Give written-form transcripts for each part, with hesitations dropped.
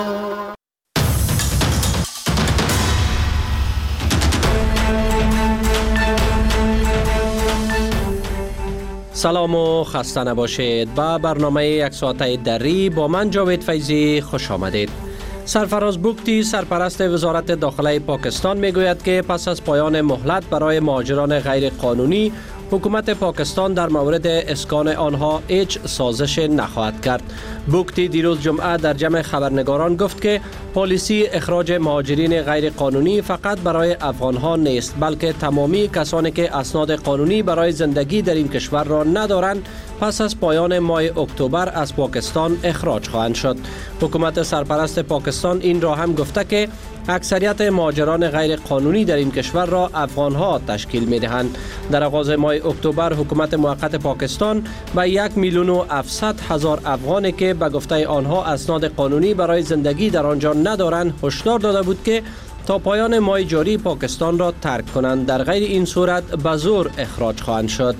سلام و خسته نباشید. با برنامه یک ساعته دری با من جاوید فیضی خوش آمدید. سرفراز بوگتی سرپرست وزارت داخله پاکستان میگوید که پس از پایان مهلت برای مهاجران غیر قانونی، حکومت پاکستان در مورد اسکان آنها هیچ سازش نخواهد کرد. بوگتی دیروز جمعه در جمع خبرنگاران گفت که پالیسی اخراج مهاجرین غیر قانونی فقط برای افغانها نیست، بلکه تمامی کسانی که اسناد قانونی برای زندگی در این کشور را ندارند پس از پایان ماه اکتبر از پاکستان اخراج خواهند شد. حکومت سرپرست پاکستان این را هم گفته که اکثریت مهاجران غیر قانونی در این کشور را افغانها تشکیل می دهند. در آغاز ماه اکتبر حکومت موقت پاکستان به 1,700,000 افغانی که به گفته آنها اسناد قانونی برای زندگی در آنجا ندارند هشدار داده بود که تا پایان ماه جاری پاکستان را ترک کنند، در غیر این صورت به زور اخراج خواهند شد.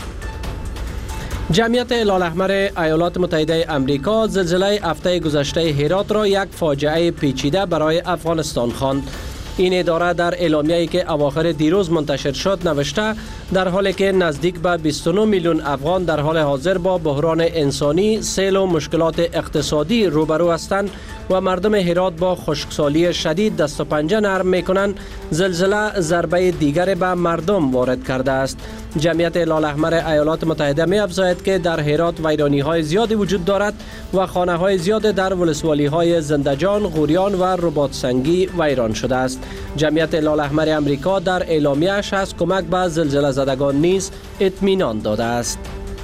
جمعیت هلال احمر ایالات متحده آمریکا زلزله هفته گذشته هرات را یک فاجعه پیچیده برای افغانستان خواند. این اداره در اعلامیه‌ای که اواخر دیروز منتشر شد نوشته در حالی که نزدیک به 29 میلیون افغان در حال حاضر با بحران انسانی، سیل و مشکلات اقتصادی روبرو هستند و مردم هرات با خشکسالی شدید دست و پنجه نرم می‌کنند، زلزله ضربه دیگر به مردم وارد کرده است. جمعیت هلال احمر ایالات متحده می‌افزاید که در هرات ویرانی‌های زیادی وجود دارد و خانه‌های زیاد در ولسوالی‌های زندجان، غوریان و رباط سنگی ویران شده است. جمعیت هلال احمر امریکا در اعلامیه‌اش از کمک به زلزله زدگان نیز اطمینان داده است.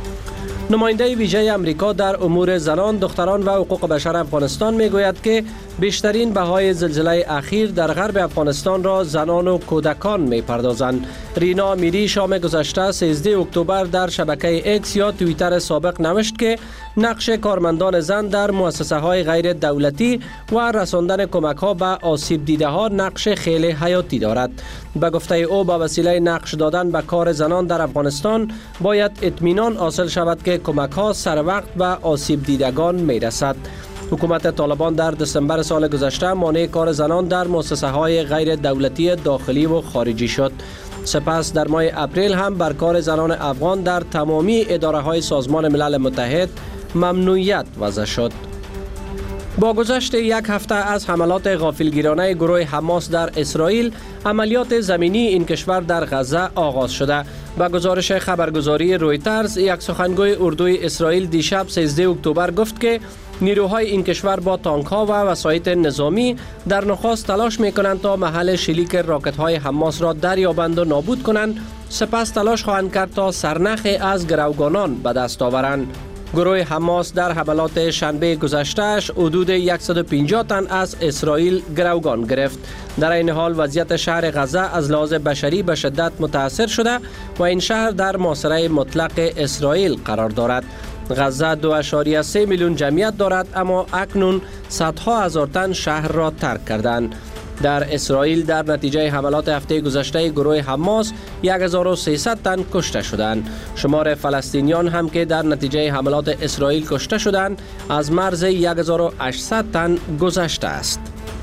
نماینده ویژه امریکا در امور زنان، دختران و حقوق بشر افغانستان میگوید که بیشترین بهای زلزله اخیر در غرب افغانستان را زنان و کودکان میپردازند. رینا میری شام گذشته 13 اکتبر در شبکه اکس یا توییتر سابق نوشت که نقش کارمندان زن در مؤسسه های غیر دولتی و رساندن کمک ها به آسیب دیده ها نقش خیلی حیاتی دارد. به گفته او با وسیله نقش دادن به کار زنان در افغانستان باید اطمینان حاصل شود که کمک ها سر وقت به آسیب دیدگان میرسد. حکومت طالبان در دسامبر سال گذشته مانع کار زنان در مؤسسه های غیر دولتی داخلی و خارجی شد. سپس در ماه اپریل هم بر کار زنان افغان در تمامی اداره های سازمان ملل متحد ممنوعیت وضع شد. با گذشت یک هفته از حملات غافلگیرانه گروه حماس در اسرائیل، عملیات زمینی این کشور در غزه آغاز شده. با گزارش خبرگزاری رویترز، یک سخنگوی اردوی اسرائیل دیشب 13 اکتبر گفت که نیروهای این کشور با تانک‌ها و وسایط نظامی در نخست تلاش می‌کنند تا محل شلیک راکت‌های حماس را دریابند و نابود کنند، سپس تلاش خواهند کرد تا سرنخی از گروگانان به دست آورند. گروه حماس در حملات شنبه گذشته‌اش حدود 150 تن از اسرائیل گروگان گرفت. در این حال وضعیت شهر غزه از لحاظ بشری به شدت متاثر شده و این شهر در محاصره مطلق اسرائیل قرار دارد. غزه 2.3 میلیون جمعیت دارد، اما اکنون صدها هزار تن شهر را ترک کردند. در اسرائیل در نتیجه حملات هفته گذشته گروه حماس 1300 تن کشته شدند. شمار فلسطینیان هم که در نتیجه حملات اسرائیل کشته شدند از مرز 1800 تن گذشته است.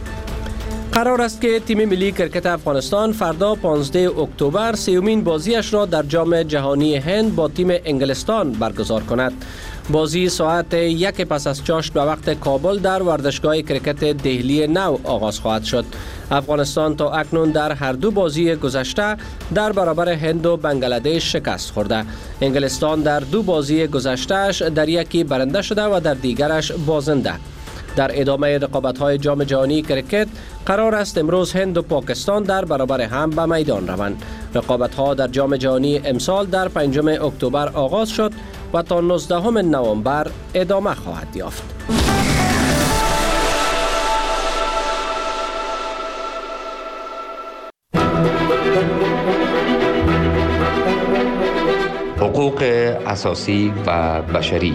قرار است که تیم ملی کرکت افغانستان فردا 15 اکتبر 30مین بازیش را در جام جهانی هند با تیم انگلستان برگزار کند. بازی ساعت 1 پس از چاشت به وقت کابل در ورزشگاه کرکت دهلی نو آغاز خواهد شد. افغانستان تا اکنون در هر دو بازی گذشته در برابر هند و بنگلادش شکست خورده. انگلستان در دو بازی گذشتهش در یکی برنده شده و در دیگرش بازنده. در ادامه رقابت‌های جام جهانی کرکت قرار است امروز هند و پاکستان در برابر هم به میدان روند. رقابت‌ها در جام جهانی امسال در 5 اکتبر آغاز شد و تا 19 نوامبر ادامه خواهد یافت. حقوق اساسی و بشری.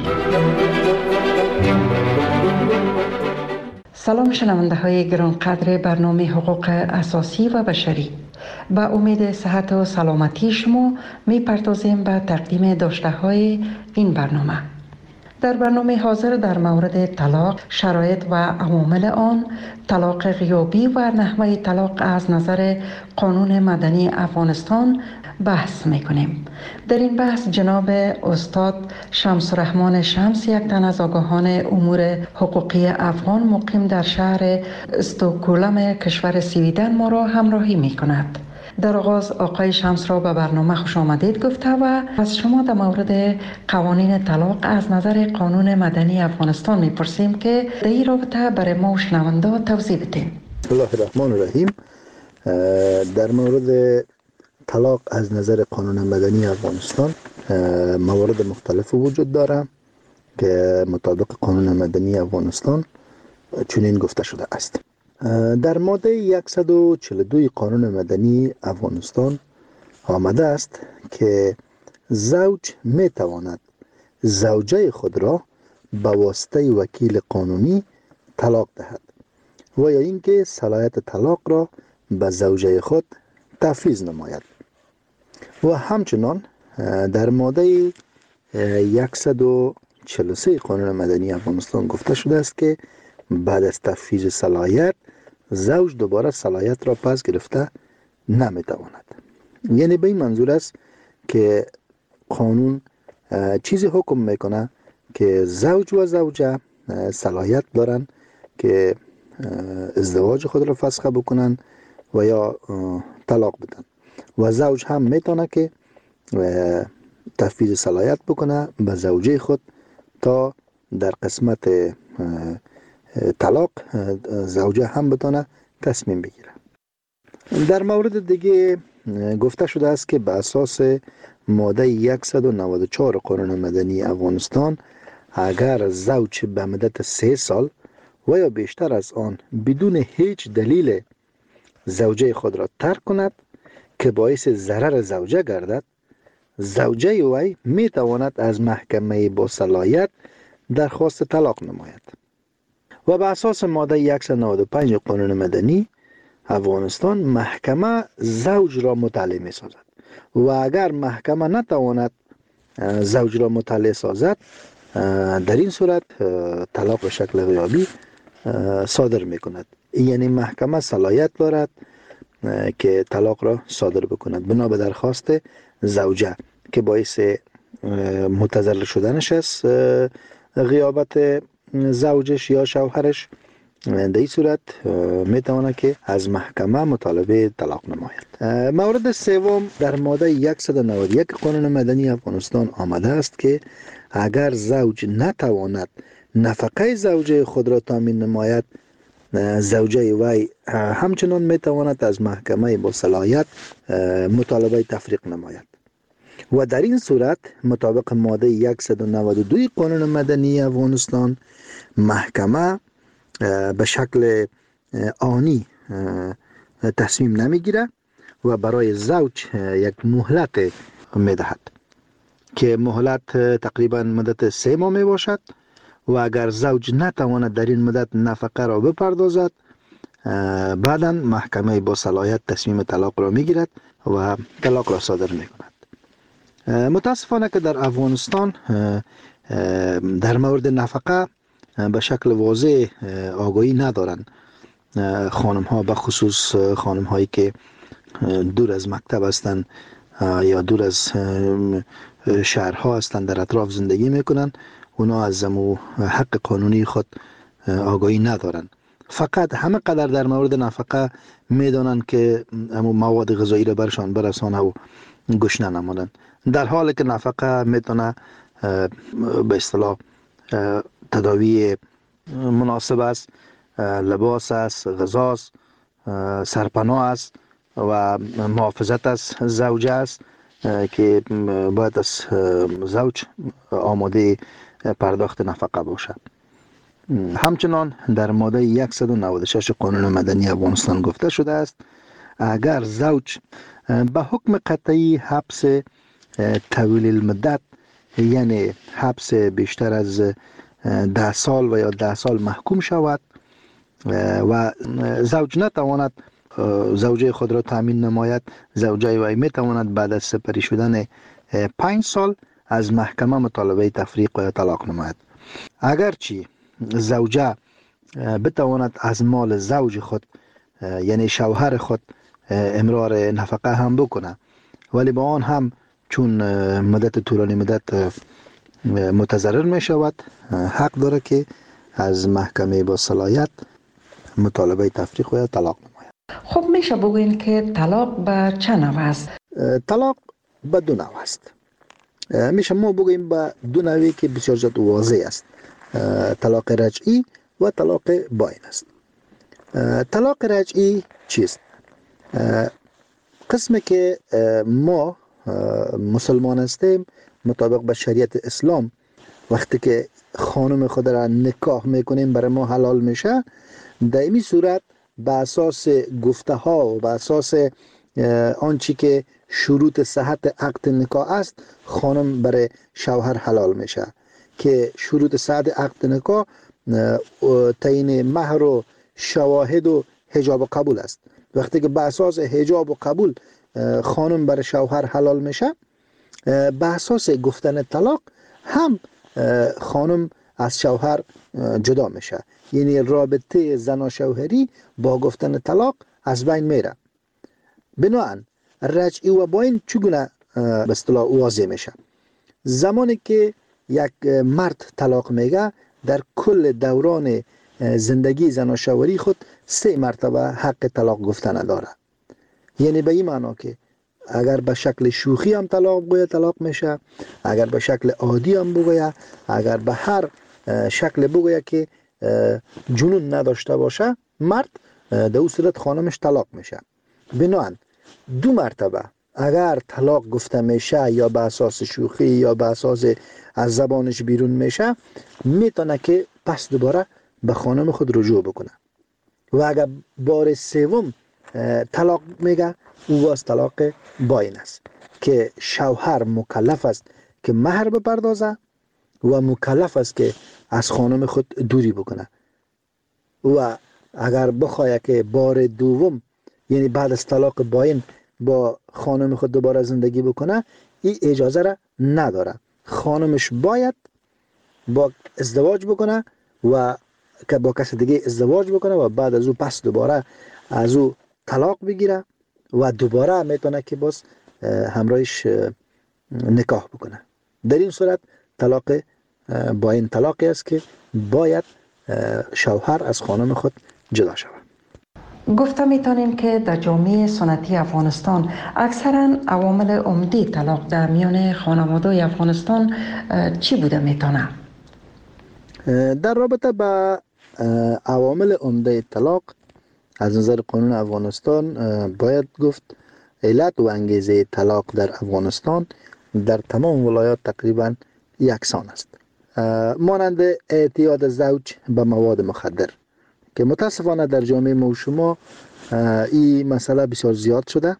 سلام شنونده های گرانقدر برنامه حقوق اساسی و بشری. با امید صحت و سلامتی شما می پردازیم به تقدیم داشته های این برنامه. در برنامه حاضر در مورد طلاق، شرایط و عوامل آن، طلاق غیابی و نحوه طلاق از نظر قانون مدنی افغانستان بحث میکنیم. در این بحث جناب استاد شمس الرحمن شمس، یک تن از آگاهان امور حقوقی افغان مقیم در شهر استکهلم کشور سویدن ما را همراهی میکند. در آغاز آقای شمس را به برنامه خوش آمدید گفته و از شما در مورد قوانین طلاق از نظر قانون مدنی افغانستان میپرسیم که در این رابطه برای ما و شنونده توضیح بدین. بسم الله الرحمن الرحیم. در مورد طلاق از نظر قانون مدنی افغانستان موارد مختلف وجود داره که مطابق قانون مدنی افغانستان چنین گفته شده است. در ماده 142 قانون مدنی افغانستان آمده است که زوج می تواند زوجه خود را به واسطه وکیل قانونی طلاق دهد و یا اینکه صلاحیت طلاق را به زوجه خود تفویض نماید. و همچنان در ماده 143 قانون مدنی افغانستان گفته شده است که بعد از تفویض صلاحیت زوج دوباره صلاحیت را پس گرفته نمیتواند. یعنی به این منظور است که قانون چیزی حکم میکنه که زوج و زوجه صلاحیت دارن که ازدواج خود را فسخ بکنن و یا طلاق بدن و زوج هم میتونه که تفویض صلاحیت بکنه به زوجه خود تا در قسمت طلاق زوجه هم بتونه تصمیم بگیره. در مورد دیگه گفته شده است که به اساس ماده 194 قانون مدنی افغانستان اگر زوج به مدت 3 سال و یا بیشتر از آن بدون هیچ دلیل زوجه خود را ترک کند که باعث ضرر زوجه گردد، زوجه وی می تواند از محکمه با صلاحیت درخواست طلاق نماید. و به اساس ماده 195 قانون مدنی افغانستان محکمه زوج را مطلع می سازد و اگر محکمه نتواند زوج را مطلع سازد، در این صورت طلاق به شکل غیابی صادر می کند. یعنی محکمه صلاحیت دارد که طلاق را صادر بکند بنا به درخواست زوجه که باعث متضرر شدنش است غیابت زوجش یا شوهرش. در این صورت میتواند که از محکمه مطالبه طلاق نماید. مورد سوم در ماده 191 قانون مدنی افغانستان آمده است که اگر زوج نتواند نفقه زوجه خود را تامین نماید، زوجه وی همچنان میتواند از محکمه با صلاحیت مطالبه تفریق نماید و در این صورت مطابق ماده 192 قانون مدنی افغانستان محکمه به شکل آنی تصمیم نمیگیره و برای زوج یک مهلت میدهد که مهلت تقریبا مدت 3 ماه می باشد و اگر زوج نتواند در این مدت نفقه را بپردازد، بعدا محکمه با صلاحیت تصمیم طلاق را میگیرد و طلاق را صادر میکند. متاسفانه که در افغانستان در مورد نفقه به شکل واضح آگاهی ندارند. خانم ها به خصوص خانم هایی که دور از مکتب هستند یا دور از شهرها هستند در اطراف زندگی میکنن، اونا از حق قانونی خود آگاهی ندارن. فقط همه قدر در مورد نفقه میدانن که مواد غذایی را برشان برسانه و گشنه نمانند، در حالی که نفقه میتونه به اصطلاح تداوی مناسب است، لباس است، غذاست، سرپناه است و محافظت از زوجه است که باید از زوج آماده پرداخت نفقه باشد. همچنان در ماده 196 قانون مدنی افغانستان گفته شده است اگر زوج به حکم قطعی حبس طویل المدت، یعنی حبس بیشتر از 10 سال و یا 10 سال محکوم شود و زوج نتواند زوجه خود را تامین نماید، زوجه وی میتواند بعد از سپری شدن 5 سال از محکمه مطالبه تفریق و طلاق نماید. اگرچه زوجه بتواند از مال زوج خود یعنی شوهر خود امرار نفقه هم بکنه، ولی با آن هم چون مدت طولانی مدت متضرر می شود، حق داره که از محکمه با صلاحیت مطالبه تفریق و یا طلاق نماید. خب میشه بگوین که طلاق به چه نوع است؟ طلاق به دو نوع است. میشه ما بگوییم به دو نوعی که بسیار زیاد واضح است. طلاق رجعی و طلاق باین است. طلاق رجعی چیست؟ قسمی که ما مسلمان هستیم مطابق به شریعت اسلام وقتی که خانم خود را نکاح میکنیم برای ما حلال میشه، در این صورت به اساس گفته ها و به اساس آنچه که شروط صحت عقد نکاح است خانم برای شوهر حلال میشه که شروط صحت عقد نکاح تعیین مهر و شواهد و حجاب و قبول است. وقتی که به اساس حجاب و قبول خانم برای شوهر حلال میشه، به اساس گفتن طلاق هم خانم از شوهر جدا میشه، یعنی رابطه زن و شوهری با گفتن طلاق از بین میره. بنابراین رجعی و باین چگونه به اصطلاح واضح میشه؟ زمانی که یک مرد طلاق میگه در کل دوران زندگی زن و شوهری خود 3 مرتبه حق طلاق گفتن داره. یعنی به این معنا که اگر به شکل شوخی هم طلاق بگوید طلاق میشه، اگر به شکل عادی هم بگوید، اگر به هر شکل بگوید که جنون نداشته باشه مرد، در اون صورت خانمش طلاق میشه. بنابراین 2 مرتبه اگر طلاق گفته میشه یا به اساس شوخی یا به اساس از زبانش بیرون میشه، میتونه که پس دوباره به خانم خود رجوع بکنه. و اگر بار 3 طلاق میگه، او از طلاق باین است که شوهر مکلف است که مهر بپردازه و مکلف است که از خانم خود دوری بکنه. و اگر بخواه که بار 2 یعنی بعد از طلاق باین با خانم خود دوباره زندگی بکنه، این اجازه را نداره. خانمش باید با ازدواج بکنه و که با کس دیگه ازدواج بکنه و بعد از او پس دوباره از او طلاق بگیره و دوباره میتونه که باز همراهش نکاح بکنه. در این صورت طلاق باین طلاقی است که باید شوهر از خانم خود جدا شود. گفته میتونیم که در جامعه سنتی افغانستان اکثرا عوامل عمده طلاق در میان خانواده افغانستان چی بوده میتونه؟ در رابطه با عوامل عمده طلاق از نظر قانون افغانستان باید گفت علت و انگیزه طلاق در افغانستان در تمام ولایات تقریبا یکسان است، مانند اعتیاد زوج به مواد مخدر که متاسفانه در جامعه ما و شما این مسئله بسیار زیاد شده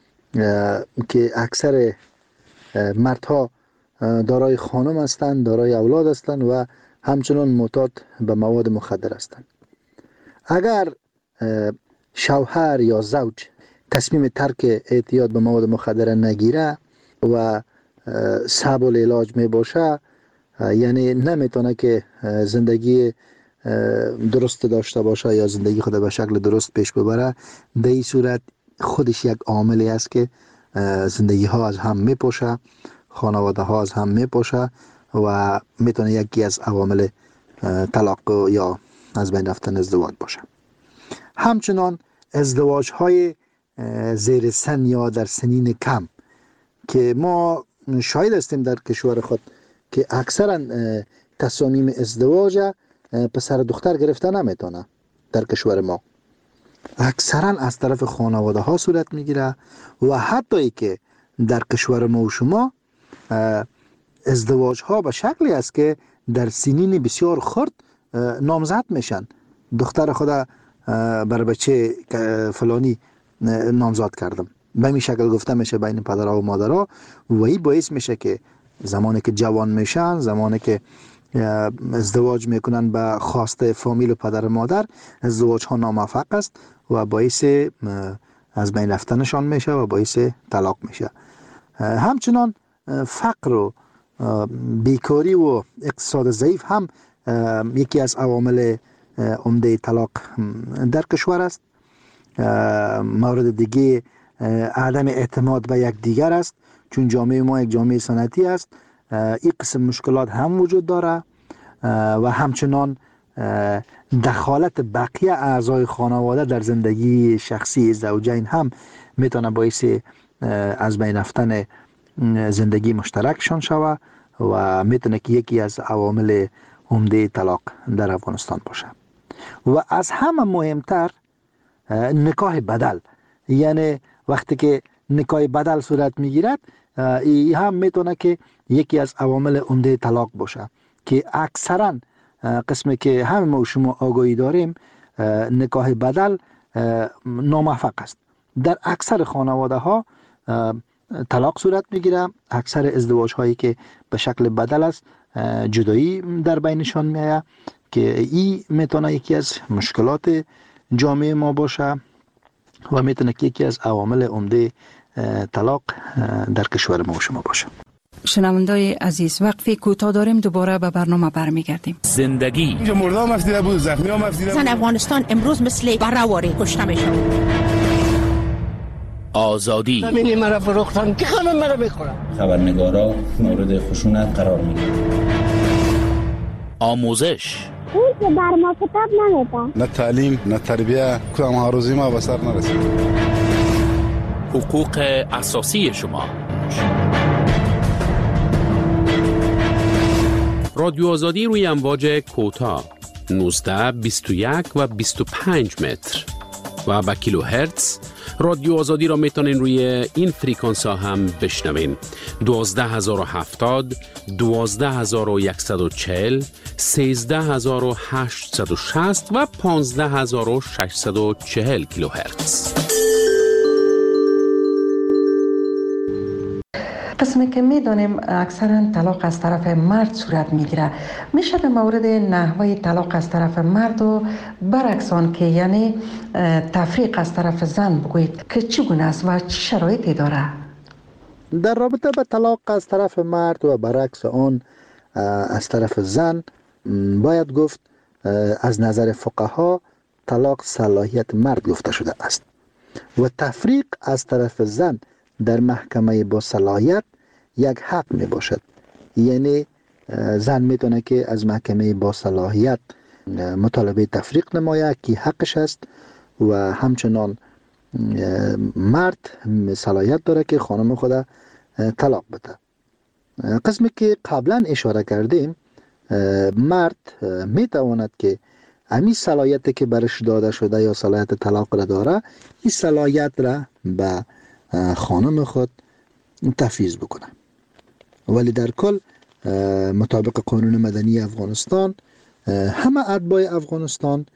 که اکثر مردها دارای خانم هستند، دارای اولاد هستند و همچنان معتاد به مواد مخدر هستند. اگر شوهر یا زوج تصمیم ترک اعتیاد به مواد مخدر نگیره و صعب العلاج می باشه، یعنی نمیتونه که زندگی درست داشته باشه یا زندگی خود به شکل درست پیش ببره، در این صورت خودش یک عاملی است که زندگی ها از هم میپاشه، خانواده ها از هم میپاشه و میتونه یکی از عوامل طلاق یا از بین رفتن ازدواج باشه. همچنان ازدواج های زیر سن یا در سنین کم که ما شاهد هستیم در کشور خود که اکثرا تصامیم ازدواج پسر دختر گرفته نمیتونه. در کشور ما اکثرا از طرف خانواده ها صورت میگیره و حتی ای که در کشور ما و شما ازدواج ها به شکلی است که در سنین بسیار خرد نامزد میشن. دختر خدا بر بچه فلانی نامزد کردم، به این شکل گفته میشه بین پدرها و مادرها و این باعث میشه که زمانی که جوان میشن، زمانی که ازدواج میکنن به خواسته فامیل و پدر و مادر، ازدواج ها ناموفق است و باعث از بین رفتنشان میشه و باعث طلاق میشه. همچنان فقر و بیکاری و اقتصاد ضعیف هم یکی از عوامل عمده طلاق در کشور است. مورد دیگه عدم اعتماد به یکدیگر است، چون جامعه ما یک جامعه سنتی است. این قسم مشکلات هم وجود داره و همچنان دخالت بقیه اعضای خانواده در زندگی شخصی زوجین هم میتونه باعث از بین رفتن زندگی مشترکشان شود و میتونه که یکی از عوامل عمده طلاق در افغانستان باشه. و از همه مهمتر نکاح بدل، یعنی وقتی که نکاح بدل صورت میگیرد، این هم میتونه که یکی از عوامل عمده طلاق باشه که اکثرا قسمی که همه ما و شما آگاهی داریم نکاح بدل ناموفق است. در اکثر خانواده ها طلاق صورت میگیره. اکثر ازدواج هایی که به شکل بدل است جدایی در بینشان میآید که این میتونه یکی از مشکلات جامعه ما باشه و میتونه که یکی از عوامل عمده طلاق در کشور ما و شما باشه. شنوندای عزیز، وقفی کوتاه داریم، دوباره به برنامه برمیگردیم. زندگی اینجا مردم مفتیده بود، زخمی ها مفتیده بود. زن افغانستان امروز مثل برهواری کشته میشه. آزادی زمینی مرا فروختن که همه مرا میخورن. خبرنگارا مورد خشونت قرار میگیرن. آموزش اون که بر ما کتاب نمیدن. نه تعلیم نه تربیه، کدام ها روزی ما به سر نرسید. حقوق اساسی شما. رادیو آزادی روی امواج کوتاه 19 21 و 25 متر و با کیلو هرتز. رادیو آزادی را میتونین روی این فریکانس ها هم بشنوین: 12070 12140 13860 و 15640 کیلو هرتز. قسمی که میدانیم اکثرا طلاق از طرف مرد صورت میگیره، میشه در مورد نحوه طلاق از طرف مرد و برعکس آن که یعنی تفریق از طرف زن بگویید که چگونه است و چه شرایطی داره؟ در رابطه با طلاق از طرف مرد و برعکس آن از طرف زن باید گفت از نظر فقها طلاق صلاحیت مرد گفته شده است و تفریق از طرف زن در محکمه با صلاحیت یک حق می باشد. یعنی زن میتونه که از محکمه با صلاحیت مطالبه تفریق نماید که حقش است و همچنان مرد صلاحیت داره که خانم خود طلاق بده. قسمی که قبلا اشاره کردیم، مرد میتواند که همین صلاحیتی که برش داده شده یا صلاحیت طلاق را داره، این صلاحیت را به خانم خود تفویض بکنه. ولی در کل مطابق قانون مدنی افغانستان همه اتباع افغانستان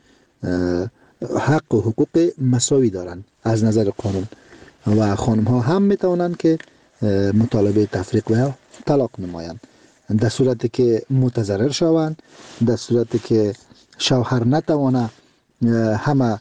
حق و حقوق مساوی دارند از نظر قانون و خانم ها هم میتوانند که مطالبه تفریق و طلاق نمایند در صورتی که متضرر شوند، در صورتی که شوهر نتوانه همه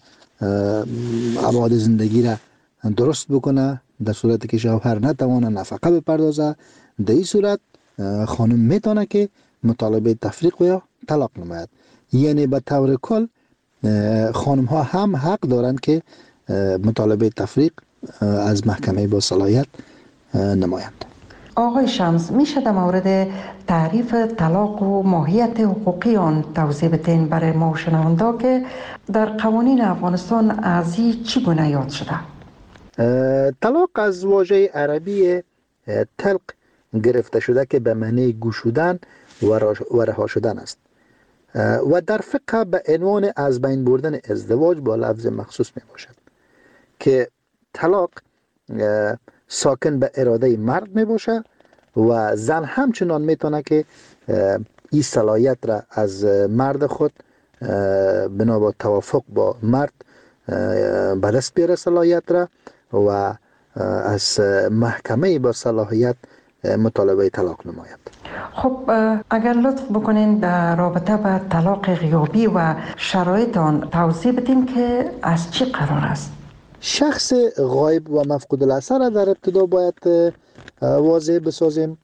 ابعاد زندگی را درست بکنه، در صورتی که شوهر نتوانه نفقه بپردازه، در این صورت خانم میتونه که مطالبه تفریق و طلاق نماید. یعنی به طور کل خانم ها هم حق دارند که مطالبه تفریق از محکمه با صلاحیت نمایند. آقای شمس، میشه در مورد تعریف طلاق و ماهیت حقوقی آن توضیح بدین برای ما شنوندا که در قوانین افغانستان از این چگونه یاد شده؟ طلاق از واژه عربی طلق گرفته شده که به معنی گشودن و رها شدن است و در فقه به عنوان از بین بردن ازدواج با لفظ مخصوص می باشد که طلاق ساکن به اراده مرد می باشه و زن همچنان می تونه که این صلاحیت را از مرد خود بنا با توافق با مرد به دست بیاره صلاحیت را و از محکمه با صلاحیت مطالبه طلاق نماید. خب اگر لطف بکنین در رابطه با طلاق غیابی و شرایط آن توضیح بدین که از چی قرار است؟ شخص غایب و مفقود الاثر در ابتدا باید واضح بسازیم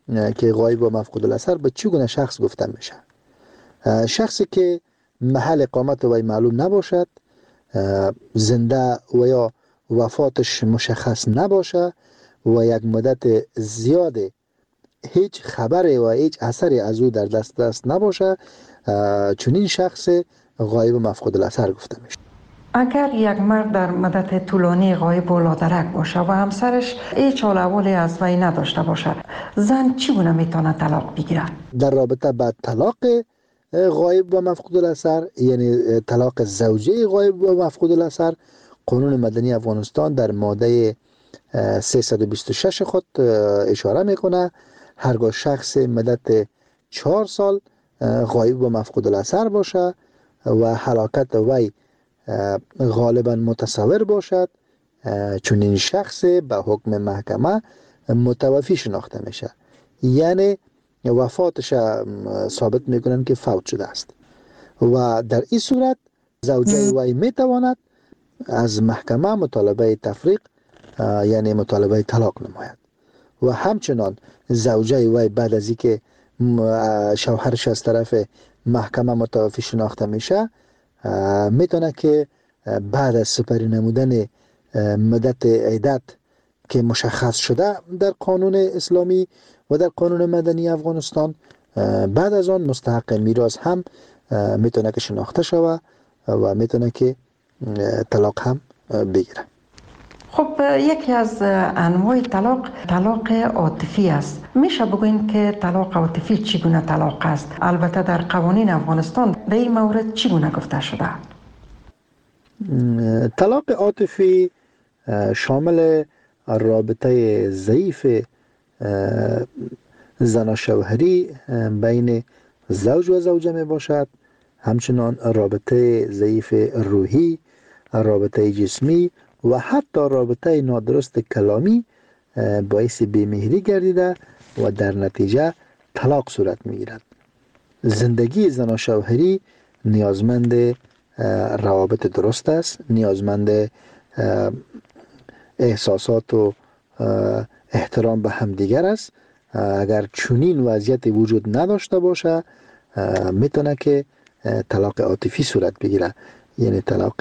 که غایب و مفقود الاثر به چگونه شخص گفته میشه؟ شخصی که محل اقامت وی معلوم نباشد، زنده و یا وفاتش مشخص نباشه و یک مدت زیاد هیچ خبری و هیچ اثری از او در دست نباشه، چنین شخص غایب و مفقود الاثر گفته میشه. اگر یک مرد در مدت طولانی غایب و لادرک باشه و همسرش هیچ حال احوالی از وی نداشته باشه، زن چگونه میتونه طلاق بگیره؟ در رابطه با طلاق غایب و مفقود الاثر، یعنی طلاق زوجه غایب و مفقود الاثر، قانون مدنی افغانستان در ماده 326 خود اشاره میکنه هرگاه شخص مدت 4 سال غایب و مفقود الاثر باشه و هلاکت وی غالبا متصور باشد، چون این شخص به حکم محکمه متوفی شناخته میشه، یعنی وفاتش ثابت میکنن که فوت شده است و در این صورت زوجه وی میتواند از محکمه مطالبه تفریق یعنی مطالبه طلاق نماید و همچنان زوجه وی بعد از اینکه شوهرش از طرف محکمه متوفی شناخته میشه میتونه که بعد از سپری نمودن مدت عدت که مشخص شده در قانون اسلامی و در قانون مدنی افغانستان، بعد از آن مستحق میراث هم میتونه که شناخته شوه و میتونه که طلاق هم بگیره. خب یکی از انواع طلاق عاطفی است. میشه بگوین که طلاق عاطفی چگونه طلاق است؟ البته در قوانین افغانستان در این مورد چگونه گفته شده؟ طلاق عاطفی شامل رابطه ضعیف زن شوهری بین زوج و زوجه می باشد، همچنان رابطه ضعیف روحی، رابطه جسمی و حتی رابطه نادرست کلامی باعث بیمهری گردیده و در نتیجه طلاق صورت می گیرد. زندگی زن و شوهری نیازمند روابط درست است، نیازمند احساسات و احترام به همدیگر است. اگر چنین وضعیت وجود نداشته باشه میتونه که طلاق عاطفی صورت بگیره، یعنی طلاق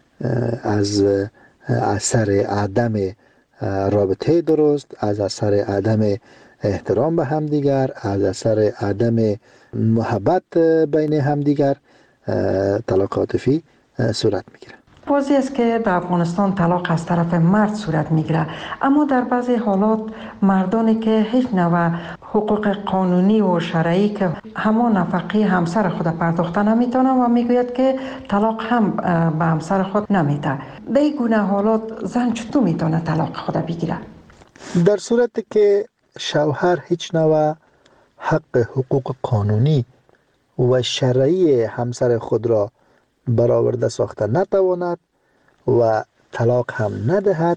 از اثر عدم رابطه درست، از اثر عدم احترام به همدیگر، از اثر عدم محبت بین همدیگر طلاق عاطفی صورت میگیره. واضح است که در افغانستان طلاق از طرف مرد صورت میگیره، اما در بعضی حالات مردانی که هیچ نوع حقوق قانونی و شرعی که همان نفقه همسر خود پرداخته نمیتونه و میگوید که طلاق هم به همسر خود نمیده. در این گونه حالات زن چطور میتونه طلاق خود بگیره؟ در صورتی که شوهر هیچ نوع حق حقوق قانونی و شرعی همسر خود را برآورده ساخته نتواند و طلاق هم ندهد،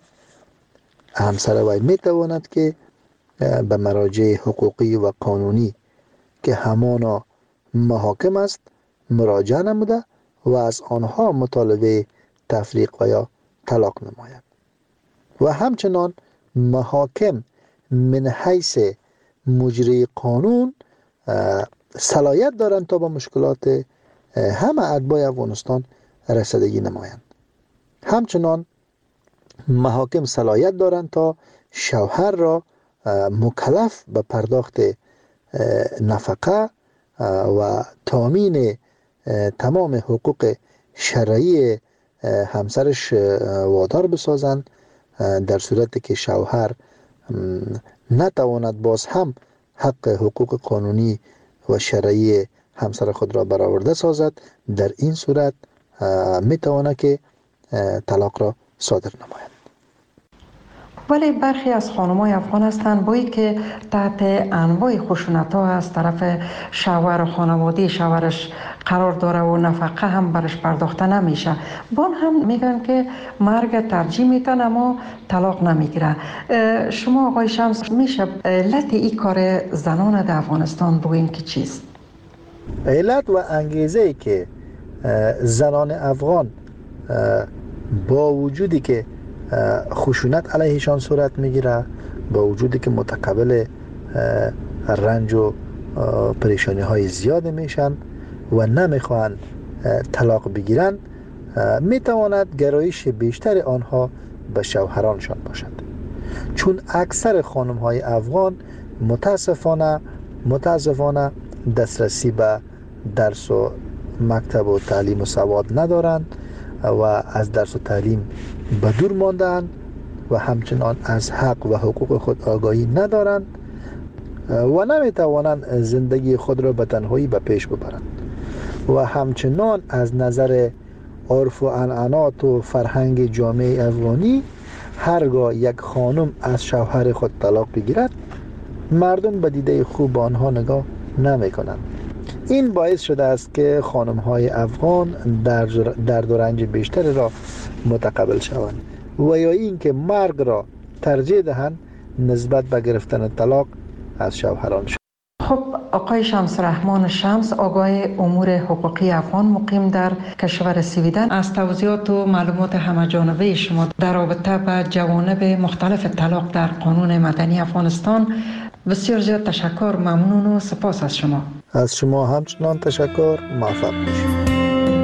همسر وی میتواند که به مراجع حقوقی و قانونی که همانا محاکم است مراجعه نموده و از آنها مطالبه تفریق و یا طلاق نماید و همچنان محاکم من حیث مجری قانون صلاحیت دارند تا با مشکلات همه اتباع افغانستان رسیدگی نمایند. همچنان محاکم صلاحیت دارند تا شوهر را مکلف به پرداخت نفقه و تامین تمام حقوق شرعی همسرش وادار بسازند، در صورتی که شوهر نتواند باز هم حق حقوق قانونی و شرعی همسر خود را برآورده سازد، در این صورت میتواند که طلاق را صادر نماید. ولی برخی از خانم‌های افغان هستند با اینکه تحت انواع خشونت‌ها از طرف شوهر و خانواده شوهرش قرار داره و نفقه هم برش پرداخته نمیشه، با هم میگن که مرگ ترجیح میدن اما طلاق نمیگیره. شما آقای شمس میشه علت این کار زنان در افغانستان بگوین که چیست؟ علت و انگیزه‌ای که زنان افغان با وجودی که خشونت علیهشان صورت میگیره، با وجودی که متقابل رنج و پریشانی های زیاد میشن و نمیخواهند طلاق بگیرند، میتواند گرایش بیشتر آنها به شوهرانشان باشد، چون اکثر خانم های افغان متاسفانه دسترسی به درس و مکتب و تعلیم و سواد ندارند و از درس و تعلیم به دور ماندند و همچنان از حق و حقوق خود آگاهی ندارند و نمیتوانند زندگی خود را به تنهایی به پیش ببرند و همچنان از نظر عرف و عنعنات و فرهنگ جامعه افغانی هرگاه یک خانم از شوهر خود طلاق بگیرد مردم به دیده خوب آنها نگاه نمی کنند. این باعث شده است که خانم های افغان درد و رنج بیشتری را متقبل شوند و یا این که مرگ را ترجیح دهند نسبت به گرفتن طلاق از شوهرانشان. خب آقای شمس رحمان شمس، آگاه امور حقوقی افغان مقیم در کشور سویدن، از توضیحات و معلومات همه‌جانبه شما در رابطه با جوانب مختلف طلاق در قانون مدنی افغانستان بسیار زیاد تشکر، ممنون و سپاس از شما. از شما همچنان تشکر، موفق باشید.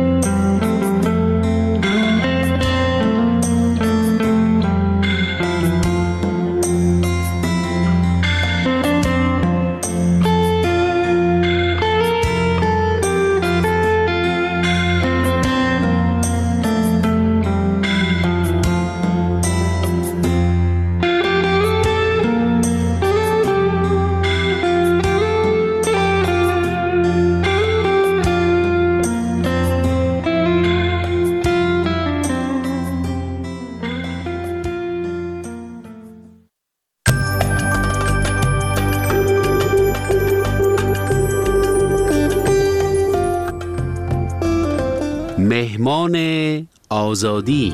مهمان آزادی.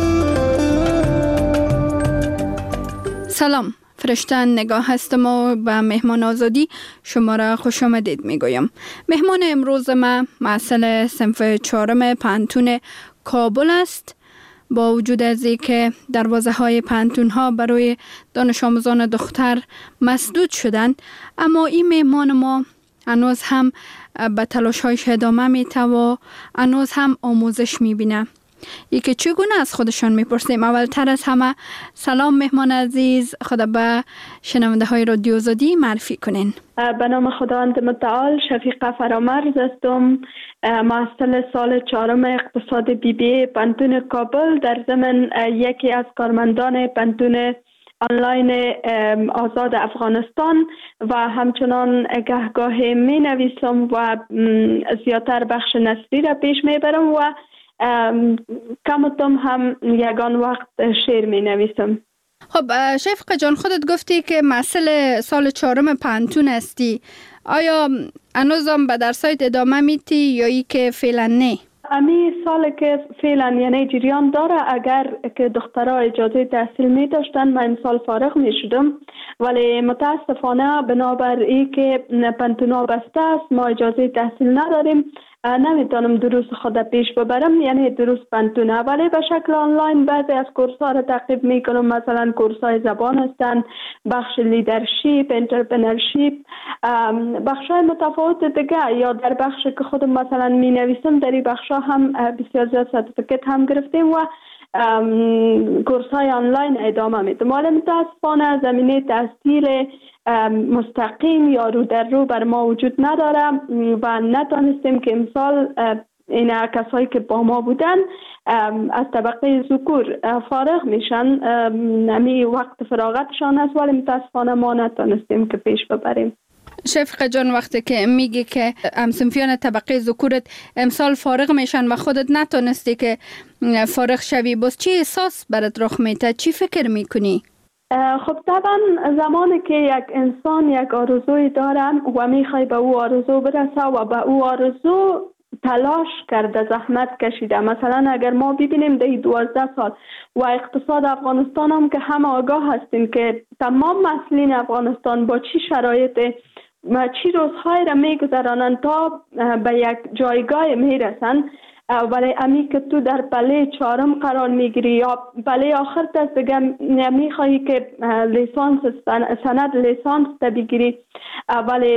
سلام، فرشته نگاه هستم و به مهمان آزادی شما را خوش آمدید میگویم. مهمان امروز ما محصل صنف 4 پانتون کابل است. با وجود از اینکه دروازه های پانتون ها برای دانش آموزان دختر مسدود شدند، اما این مهمان ما هنوز هم به تلاش هایش ادامه میده و هنوز هم آموزش میبینه. یکی چگونه از خودشان میپرسیم. اولتر از همه سلام مهمان عزیز، خدا به شنونده های رادیو آزادی معرفی کنین. به نام خداوند متعال، شفیقه فرامرز هستم، محصل سال 4 اقتصاد BBA پانتون کابل، در ضمن یکی از کارمندان پانتون آنلاین آزاد افغانستان و همچنان گهگاه می نویسم و زیادتر بخش نثری را پیش می برم و کمتم هم یگان وقت شعر می نویسم. خب شفقه جان، خودت گفتی که محصل سال 4 پانتون هستی. آیا هنوزم به درسایت ادامه میدی یا ای که فعلا نه؟ امی سال که فعلا یعنی جریان داره، اگر که دخترها اجازه تحصیل می داشتن من این سال فارغ می شدم، ولی متاسفانه بنابر ای که پانتونا بسته است ما اجازه تحصیل نداریم، نمیتونم دروس خود پیش ببرم، یعنی دروس پانتونه، ولی به شکل آنلاین بعضی از کورس ها را تعقیب میکنم. مثلا کورس های زبان هستند، بخش لیدرشپ، انترپرنورشپ، بخش های متفاوت دیگه، یا در بخش که خودم مثلا می نویسم در این بخش ها هم بسیار زیاد سرتیفیکت هم گرفتیم و کورس های آنلاین ادامه میدم. ولی متاسفانه زمینه تحصیل مستقیم یا رو در رو بر ما وجود نداره و نتونستیم که امسال این کسایی که با ما بودن از طبقه ذکور فارغ میشن، نمی وقت فراغتشان است، ولی متاسفانه ما نتونستیم که پیش ببریم. شفقه جان، وقتی که میگی که صنفیان طبقه ذکورت امسال فارغ میشن و خودت نتونستی که فارغ شوی، باز چی احساس برات رخ میده؟ چی فکر میکنی؟ خب طبعا زمانی که یک انسان یک آرزوی داره و میخوای به او آرزو برسه و به او آرزو تلاش کرده، زحمت کشیده، مثلا اگر ما ببینیم در 12 سال و اقتصاد افغانستان هم که همه آگاه هستیم که تمام مسئولین افغانستان با چی شرایط چی روزهای را میگذرانند تا به یک جایگاه میرسن، ولی امی که تو در پله 4 قرار میگیری یا پله آخر است دیگه میخواهی که لیسانس سند لیسانس تا بگیری، ولی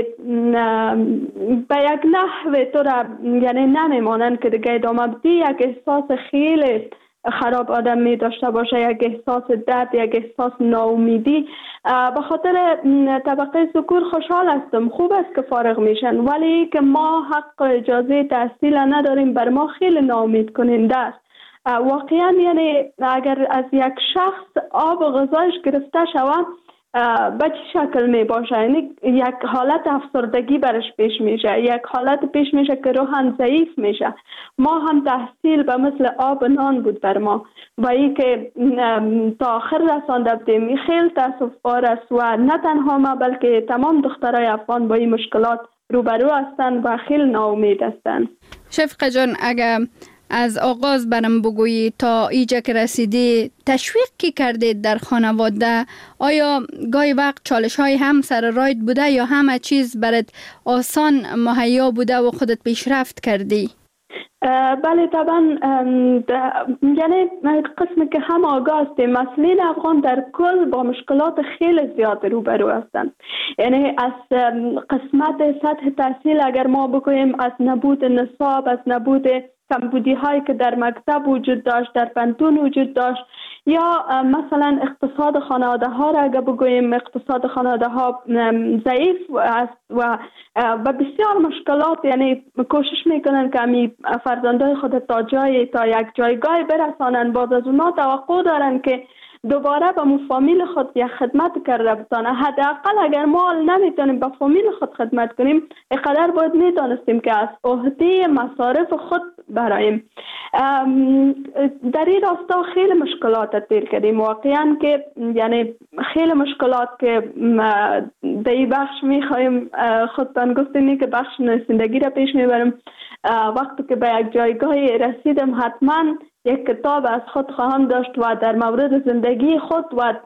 به یک نحو تو را یعنی نمیمانند که دیگه ادامه بدی. یک احساس خیلی خراب آدم می داشته باشه، یک احساس درد، یک احساس ناامیدی. به خاطر طبقه ذکور خوشحال هستم، خوب است که فارغ میشن، ولی که ما حق اجازه تحصیل نداریم بر ما خیلی ناامید کننده است. واقعا یعنی اگر از یک شخص آب و غذایش گرفته شود به چه شکل می باشه؟ یعنی یک حالت افسردگی برش پیش میشه، یک حالت پیش میشه که روحاً ضعیف میشه. ما هم تحصیل به مثل آب و نان بود بر ما و ای که تا آخر رسانده بودیم. خیلی تاسف بار است و نه تنها ما بلکه تمام دخترای افغان با این مشکلات روبرو هستند و خیلی ناامید هستند. شفقه جان، اگر از آغاز برم بگویی تا اینجا که رسیدی تشویق کی کردید در خانواده؟ آیا گاهی وقت چالش های هم سر راید بوده یا همه چیز برات آسان مهیا بوده و خودت پیشرفت کردی؟ بله طبعا، یعنی قسمی که هم آگاه هستیم مسئولین افغان در کل با مشکلات خیلی زیاد روبرو هستند. یعنی از قسمت سطح تحصیل اگر ما بگوییم، از نبود نصاب، از نبود کمبودی هایی که در مکتب وجود داشت، در پانتون وجود داشت، یا مثلا اقتصاد خانواده ها را اگر بگوییم اقتصاد خانواده ها ضعیف است و بسیار مشکلات، یعنی کوشش میکنن که امی فرزندان خود تا یک جایگاه برسانن، باز از اونا توقع دارن که دوباره به فامیل خود یک خدمت کرده بتانه. حداقل اگر ما نمیتونیم به فامیل خود خدمت کنیم، اینقدر باید میدانستیم که از عهده مصارف خود برایم. در این راستا خیلی مشکلات دیر کردیم واقعا، که یعنی خیلی مشکلات که در این بخش میخوایم خودتان گفتیم که بخش زندگی را پیش میبرم. وقتی که به یک جایگاهی رسیدم حتما یک کتاب از خود خواهم داشت و در مورد زندگی خود و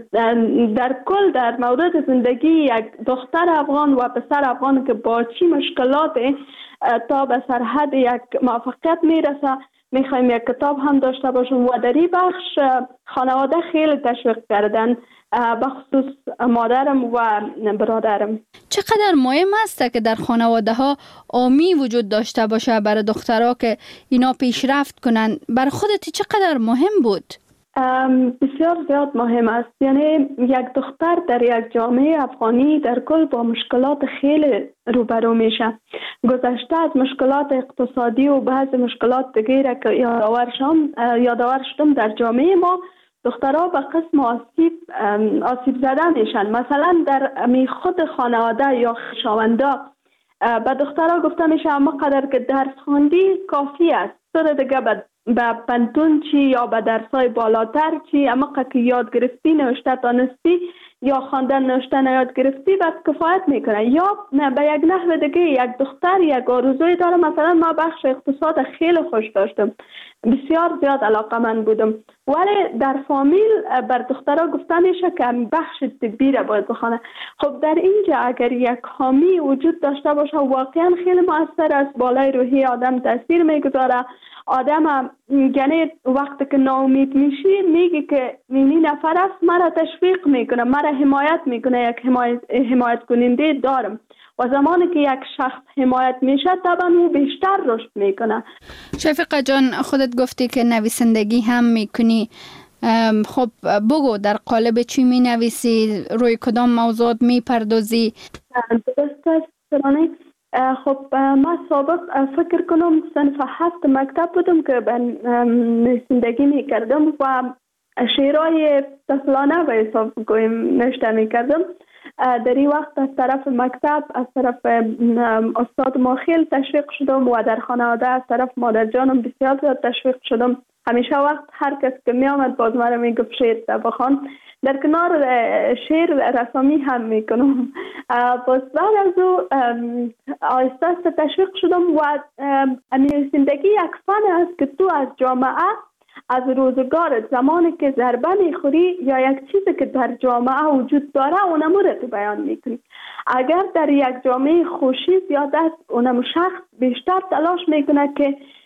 در کل در مورد زندگی یک دختر افغان و پسر افغان که با چی مشکلات تا به سرحد یک موفقیت میرسه میخوایم یک کتاب هم داشته باشم. و در این بخش خانواده خیلی تشویق کردن، بخصوص مادرم و برادرم. چقدر مهم است که در خانواده ها آمی وجود داشته باشه برای دخترها که اینا پیشرفت کنن؟ بر خودت چقدر مهم بود؟ بسیار زیاد مهم است. یعنی یک دختر در یک جامعه افغانی در کل با مشکلات خیلی روبرو میشه. گذشته از مشکلات اقتصادی و بعض مشکلات دیگه که یادآور شدم در جامعه ما، دخترها به قسم آسیب زده میشن. مثلا در خود خانواده یا خویشاونده به دخترها گفته میشه اما قدر که درس خواندی کافی است، تو دیگه به پانتون چی یا به درسای بالاتر چی، اما که یاد گرفتی نوشته دانستی یا خواندن نوشته یاد گرفتی بس کفایت میکنه. یا به یک نحو دیگه یک دختر یک آرزوی داره. مثلا ما بخش اقتصاد خیلی خوش داشتم، بسیار زیاد علاقه من بودم، ولی در فامیل بر دخترها گفته میشه که بخش طبی را باید بخونه. خب در اینجا اگر یک حامی وجود داشته باشه واقعا خیلی مؤثر است، بالای روحی آدم تاثیر میگذاره. آدم یعنی وقتی که ناامید میشی میگه که این نفر است مرا تشویق میکنه، مرا حمایت میکنه، یک حمایت کننده دارم. و زمانی که یک شخص حمایت میشه طبعا او بیشتر رشد میکنه. شفقه جان، خودت گفتی که نویسندگی هم میکنی. خب بگو در قالب چی می نویسی؟ روی کدام موضوعات می پردازی؟ درست است. خب ما سابق فکر کنم صنف 7 مکتب بودم که نویسندگی می کردم و شعرهای طفلانه به حساب نوشته می کردم. در این وقت از طرف مکتب، از طرف استاد ما خیلی تشویق شدم و در خانواده از طرف مادر جانم بسیار زیاد تشویق شدم. همیشه وقت هر کس که می آمد باز مرا می گفت شعر بخوان. در کنار شعر رسامی هم می کنم. باز بعد از او آهسته آهسته تشویق شدم و نویسندگی یک فن است که تو از جامعه، از روزگار زمانی که ضربه میخوری یا یک چیزی که در جامعه وجود داره اونمو رو تو بیان میکنی. اگر در یک جامعه خوشی زیاد است اونم شخص بیشتر تلاش میکنه که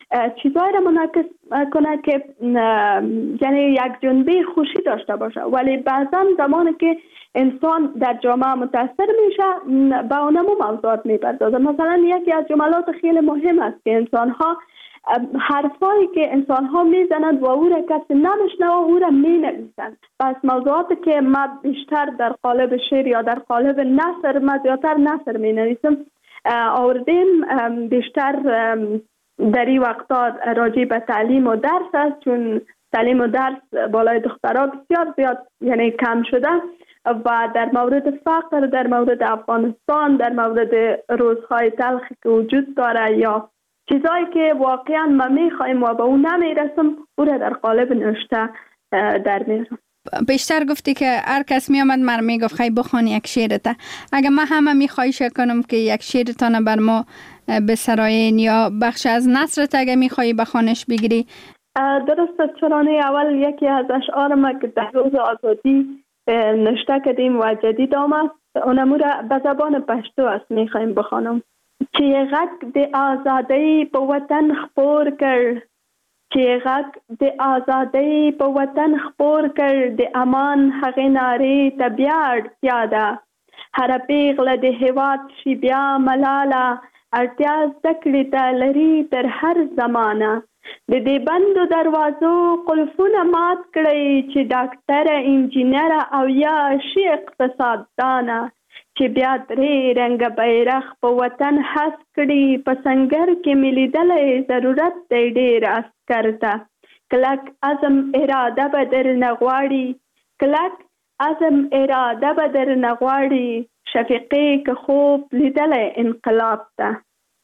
چیزایی را منعکس کنه که یعنی یک جنبه خوشی داشته باشه، ولی بعضا زمانی که انسان در جامعه متاثر میشه به اونمو موضوعات میپردازه. مثلا یکی از جملات خیلی مهم است که انسانها حرفایی که انسانها میزنند و او را کسی نمیشنوه او را مینویسند. پس موضوعاتی که ما بیشتر در قالب شعر یا در قالب نثر، ما زیادتر نثر مینویسم، آوردیم بیشتر در این وقتا راجع به تعلیم و درس است، چون تعلیم و درس بالای دخترها بسیار زیاد یعنی کم شده و در مورد فقر، در مورد افغانستان، در مورد روزهای تلخی که وجود داره یا چیزایی که واقعا ما میخوایم و به اون نمیرسم، او را در قالب نوشته در میارم. بیشتر گفتی که هر کس می آمد من میگفت خیلی بخوان یک شعرت. اگر ما همه میخواهیش کنم که یک شعرتان بر ما بسراین یا بخش از نثرت اگر میخوایی بخوانش بگیری. درسته، چرانه اول یکی از اشعار ما که در روز آزادی نوشته کردیم و جدید آمد، اونمو را به زبان پشتو است میخوایم بخوانم. چه غک د آزادی په وطن خپور کړ، چې غک د آزادی په وطن خپور کړ، د امان هغې نارې ته بیا اړتیا ده. هره پیغله د هیواد شي بیا ملاله، اړتیا زده کړې ته لري تر هر زمانه. د دې بندو دروازو قلفونه مات کړئ، چې ډاکټره، انجینره او یا شي اقتصاددانه، چې بیا درې رنګه بیرغ په وطن هس کړي. په سنګر کې مې لیدلی ضرورت دی ډېر عسکر ته. کلک عزم اراده به درنه غواړي، کلک عزم اراده به درنه غواړي، شفیقې که خوب لیدلی انقلاب ته.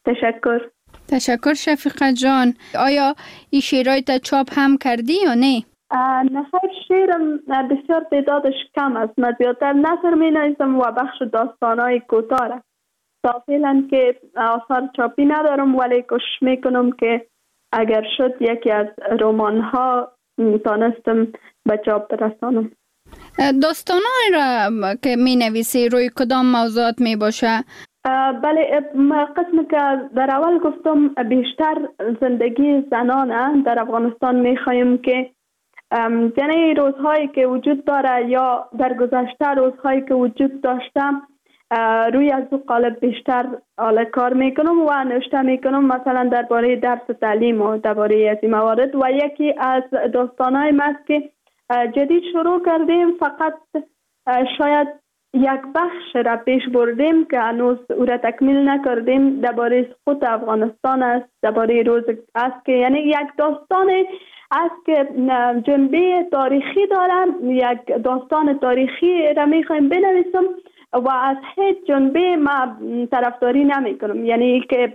تشکر شفیقه جان. آیا این شعرهای تا چاپ هم کردی یا نه؟ نه خیر، شعرم بسیار تعدادش کم است. من زیادتر نثر می نویسم و بخش داستانهای کوتاه. تا فعلا که آثار چاپی ندارم، ولی کوشش میکنم که اگر شد یکی از رمان ها تانستم به چاپ برسانم. داستانهای را که می نویسی روی کدام موضوعات می باشه؟ بله، قسم که در اول گفتم بیشتر زندگی زنانه در افغانستان. میخوایم که یعنی روزهایی که وجود داره یا در گذشته روزهایی که وجود داشته روی از دو قالب بیشتر کار میکنم و نوشته میکنم، مثلا درباره درس و تعلیم و درباره از این موارد. و یکی از داستانهای ما که جدید شروع کردیم، فقط شاید یک بخش را پیش بردیم که هنوز او را تکمیل نکردیم، درباره سقوط افغانستان است، درباره روز است که یعنی یک داستان است که جنبه تاریخی دارم، یک داستان تاریخی را میخوایم بنویسم و از هیچ جنبه ما طرفداری نمی کنم، یعنی که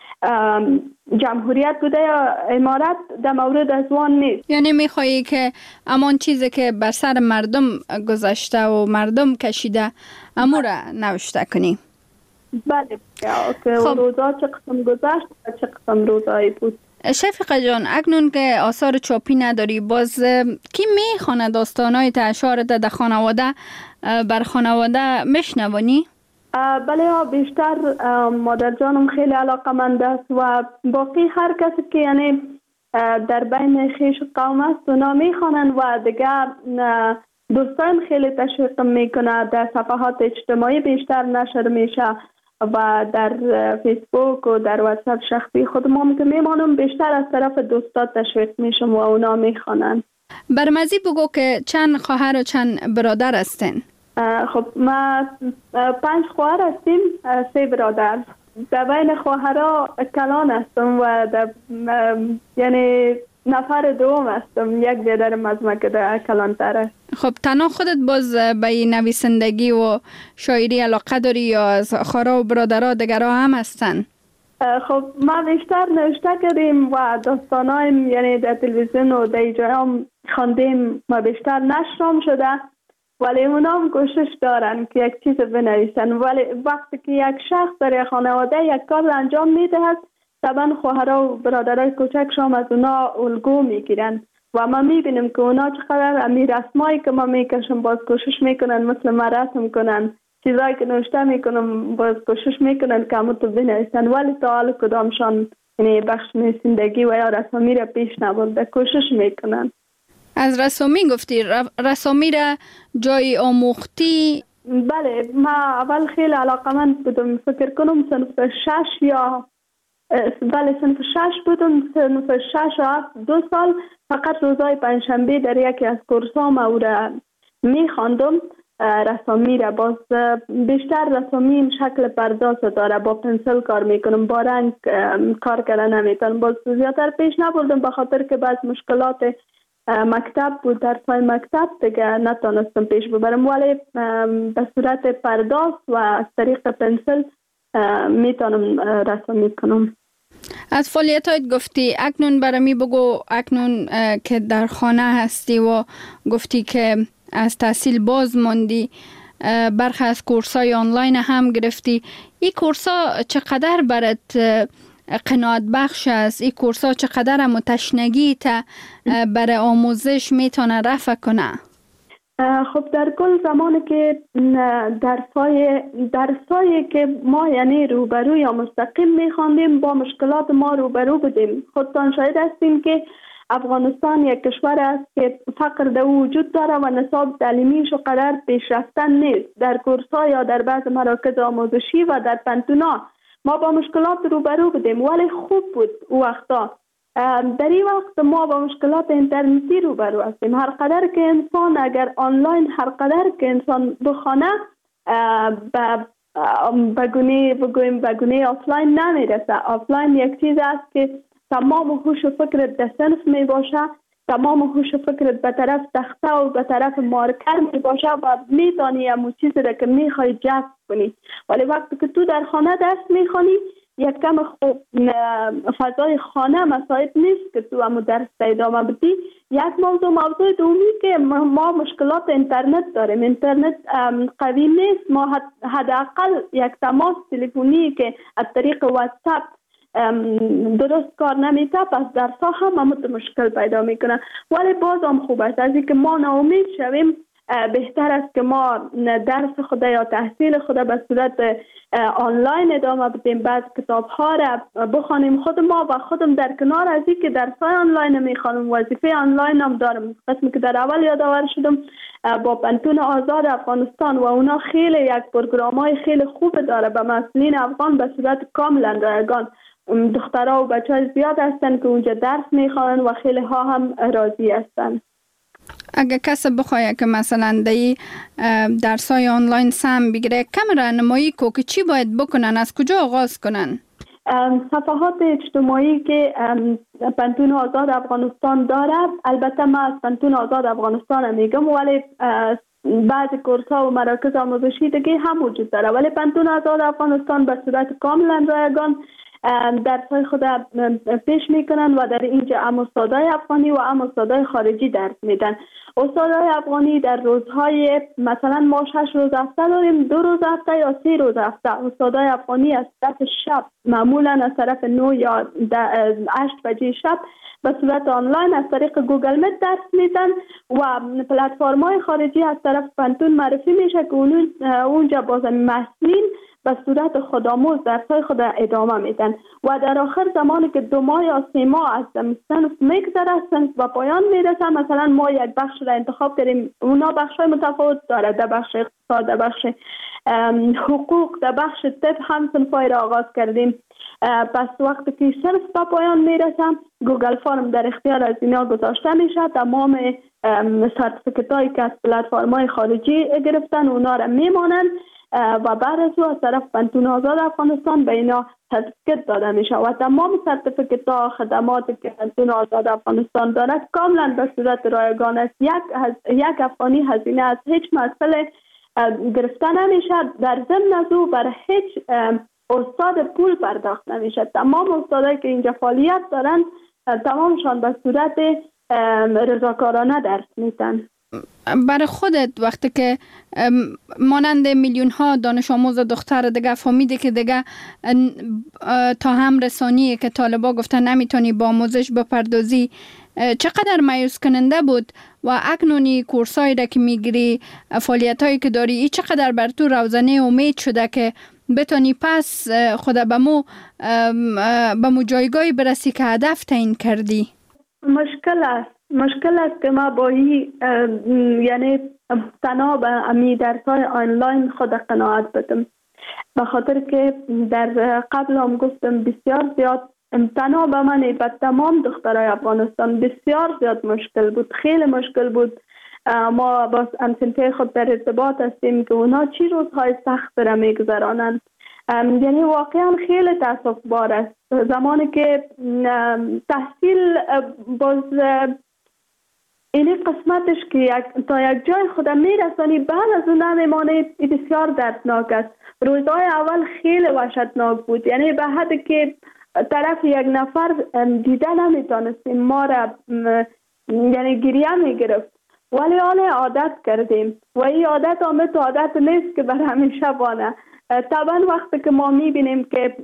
جمهوریت بوده یا امارت در مورد از وان نیست. یعنی میخوایی که امان چیزی که بر سر مردم گذشته و مردم کشیده امو را نوشته کنی؟ بله، که روزا چه قسم گذشت و چه قسم روزایی بود. شفیقه جان، اکنون که آثار چاپی نداری، باز کی میخونه داستانهای اشعارت در خانواده بر خانواده میشنوانی؟ بله، بیشتر مادر جانم خیلی علاقمند است و باقی هر کسی که یعنی در بین خیش قوم است اونا میخوانند و دیگر دوستان خیلی تشویقم میکنه. در صفحات اجتماعی بیشتر نشر میشه و در فیسبوک و در واتساپ شخصی خودم که میمانم بیشتر از طرف دوستات تشویق میشم و اونا میخوانند. برمزی بگو که چند خواهر و چند برادر هستین؟ خب ما 5 خواهر هستیم، 3 برادر. در بین خواهرها کلان هستم و یعنی نفر دوم هستم. یک برادرم از ما که در کلان تره. خب تنها خودت باز به نویسندگی و شاعری علاقه داری یا از خواهرها و برادرها دیگرها هم هستن؟ خب ما بیشتر نوشته کردیم و داستانایم یعنی در تلویزیون و در جایم خواندیم، ما بیشتر نشرم شده، ولی اونا هم کوشش دارن که یک چیز بنویسن. ولی وقتی که یک شخص در خانواده یک کار انجام میدهد، طبعا خواهرها و برادرای کوچکشان از اونا الگو میگیرن و ما میبینیم که اونا چقدر امی رسمایی که ما میکشم باز کوشش میکنن مثل ما رسم کنن، چیزایی که نوشته میکنم باز کوشش میکنن که همون تو بنویسن، ولی تا حال کدامشان یعنی بخش نویسندگی و یا رسامی را پیش نبرده کوشش میکنن. از رسامی گفتی، رسامی را جای آموختی؟ بله، ما اول خیلی علاقمند بودم، فکر کنم صنف 6 یا بله صنف 6 بودم، صنف 6 2 سال فقط روزهای پنجشنبه در یکی از کورسام او را میخواندم. رسامی را باز بیشتر رسامی این شکل پرداز داره، با پنسل کار میکنم، با رنگ کار کردن نمیتونم، باز زیادتر پیش نبردم به خاطر که بعض مشکلات مکتب بود، درسای مکتب دیگه نتونستم پیش ببرم، ولی به صورت پرداز و از طریق پنسل میتونم رسامی کنم. از فعالیتات گفتی، اکنون برمی بگو، اکنون که در خانه هستی و گفتی که از تحصیل باز موندی، برخی از کورسای آنلاین هم گرفتی، این کورسا چقدر برات قناعت بخش است؟ این کورسا چقدر هم تشنگی تا برای آموزش میتونه رفع کنه؟ خب در کل زمانی که درسایی که ما یعنی روبرو یا مستقیم میخواندیم با مشکلات ما روبرو بودیم. خودتان شاهد هستیم که افغانستان یک کشور است که فقر در وجود داره و نصاب تعلیمیش و قدر پیشرفتن نیست. در کورس‌ها یا در بعض مراکز آموزشی و در پنتونا ما با مشکلات روبرو بودیم، ولی خوب بود او وقتا. در این وقت ما با مشکلات اینترنتی روبرو هستیم. هر قدر که انسان اگر آنلاین هر قدر که انسان بخونه بگونه آفلاین نمیرسه. آفلاین یک چیز است که تمام هوش و فکرت در صنف می باشه، تمام هوش و فکرت به طرف تخته و به طرف مارکر می باشه و میتونی همون چیزی را که میخوای جذب کنی. ولی وقتی که تو در خانه درس میخوانی یک کم خوب فضای خانه مساعد نیست که تو همون درس ادامه بدی. یک موضوع دومی که ما مشکلات اینترنت داریم، اینترنت قوی نیست، ما حداقل یک تماس تلفنی که از طریق واتساپ درست کار نمیته، پس درس ها هم مشکل پیدا میکنه. ولی باز هم خوب است، از اینکه ما ناامید شویم بهتر است که ما درس خود یا تحصیل خود به صورت آنلاین ادامه بدیم، بعد کتاب ها را بخوانیم خود ما و خودم در کنار از اینکه درس های آنلاین میخوانم وظیفه آنلاین هم دارم. قسمی که در اول یادآور شدم با پنتون آزاد افغانستان و اونا خیلی یک پروگرام های خیلی خوب داره به مسئولین افغان به صورت کاملا رایگان. دخترها و بچه های زیاد هستن که اونجا درس میخوانن و خیلی ها هم راضی هستن. اگه کسی بخواه که مثلا دی درسای آنلاین سم بگیره، کم راهنمایی کو که چی باید بکنن، از کجا آغاز کنن؟ صفحات اجتماعی که پنتون آزاد افغانستان داره، البته من از پنتون آزاد افغانستان میگم، ولی بعضی کورس ها و مراکز آموزشی دیگه هم وجود داره، ولی پنتون آزاد افغانستان به صورت کاملا رایگان درسای خود پیش میکنن و در اینجا هم استادای افغانی و هم استادای خارجی درس میدن. استادای افغانی در روزهای مثلا ما 6 روز هفته داریم، 2 روز هفته یا 3 روز هفته. استادای افغانی از طرف شب معمولا از طرف 9 یا 8 بجه شب به صورت آنلاین از طریق گوگل میت درس میدن و پلتفرم‌های خارجی از طرف پنتون معرفی میشه که اونجا باز مسئولین به صورت خودآموز درسای خود ادامه میدن و در آخر زمانی که 2 ماه یا 3 ماه از صنف میگذره و پایان میرسه، مثلا ما یک بخش را انتخاب کردیم، اونا بخشای متفاوت داره، در بخش اقتصاد، در بخش حقوق، در بخش طب هم صنفای را آغاز کردیم. پس وقتی که صنف تا پایان میرسه گوگل فرم در اختیار از اینا گذاشته میشه، تمام سرتیفیکت هایی که از پلتفرم های خارجی گرفتن اونا را میمانند و بعد از او از طرف پنتون آزاد افغانستان به اینا سرتیفیکت داده میشه و تمام سرتیفیکت ها خدماتی که پنتون آزاد افغانستان دارد کاملا به صورت رایگان است. یک افغانی هزینه از هیچ مسئله گرفته نمیشه، در ضمن از او بر هیچ استاد پول پرداخت نمیشه. تمام استادایی که اینجا فعالیت دارن تمامشان به صورت رضاکارانه درس میدن. برای خودت وقتی که مانند میلیون ها دانش آموز دختر دیگه فهمیده که دیگه تا هم رسانیه که طالبا گفتن نمیتونی با آموزش بپردازی، چقدر مایوس کننده بود و اکنونی کورسایی را که میگیری، فعالیت هایی که داری، ای چقدر بر تو روزنه امید شده که بتانی پس خود به مو جایگاهی برسی که هدف تعیین کردی؟ مشکل است که ما با یعنی تنها به امی درس‌های آنلاین خود قناعت بدم، به خاطر که در قبل هم گفتم بسیار زیاد تنها به من به تمام دخترای افغانستان بسیار زیاد مشکل بود، خیلی مشکل بود. ما با همسنفی خود در ارتباط هستیم که اونا چی روزهای سخت را میگذرانند. یعنی واقعا خیلی تاسف بار است زمانی که تحصیل باز این قسمتش که تا یک جای خودم میرسانی بعد از اون نمیمانه، بسیار دردناک است. روزهای اول خیلی وحشتناک بود، یعنی به حدی که طرف یک نفر دیده نمیتونستیم، ما را یعنی گریه میگرفت، ولی حال عادت کردیم و این عادت آمد عادت نیست که بر همیشه بانه. طبعا وقتی که ما میبینیم که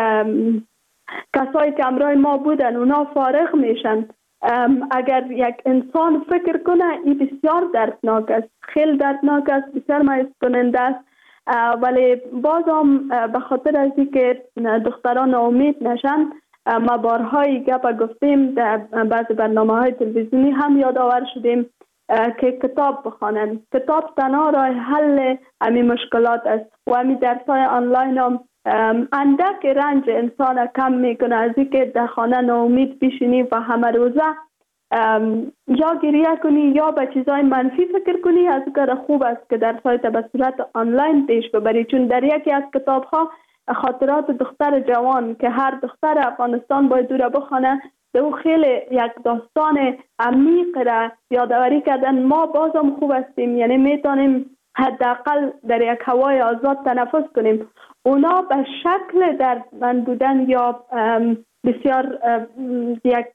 کسایی که همراه ما بودن اونا فارغ میشن، اگر یک انسان فکر کنه این بسیار دردناک است، خیلی دردناک است، بسیار مایوس کننده است. ولی باز هم به خاطر از اینکه دختران امید نشن، ما بارهای گپ گفتیم در بعض برنامه‌های تلویزیونی هم یادآور شدیم که کتاب بخوانند. کتاب تنها راه حل همین مشکلات است و همین درس‌های آنلاین هم اندک رنج انسان کم میکنه از اینکه در خانه ناامید بشینی و همه روزه یا گریه کنی یا به چیزای منفی فکر کنی. از کار خوب است که درس‌های به صورت آنلاین پیش ببری، چون در یکی از کتاب‌ها خاطرات دختر جوان که هر دختر افغانستان باید دور بخونه، او خیلی یک داستان عمیق را یادآوری کردن. ما بازم خوب هستیم، یعنی میتونیم حداقل در یک هوای آزاد تنفس کنیم. اونا به شکل دردمند بودن یا بسیار یک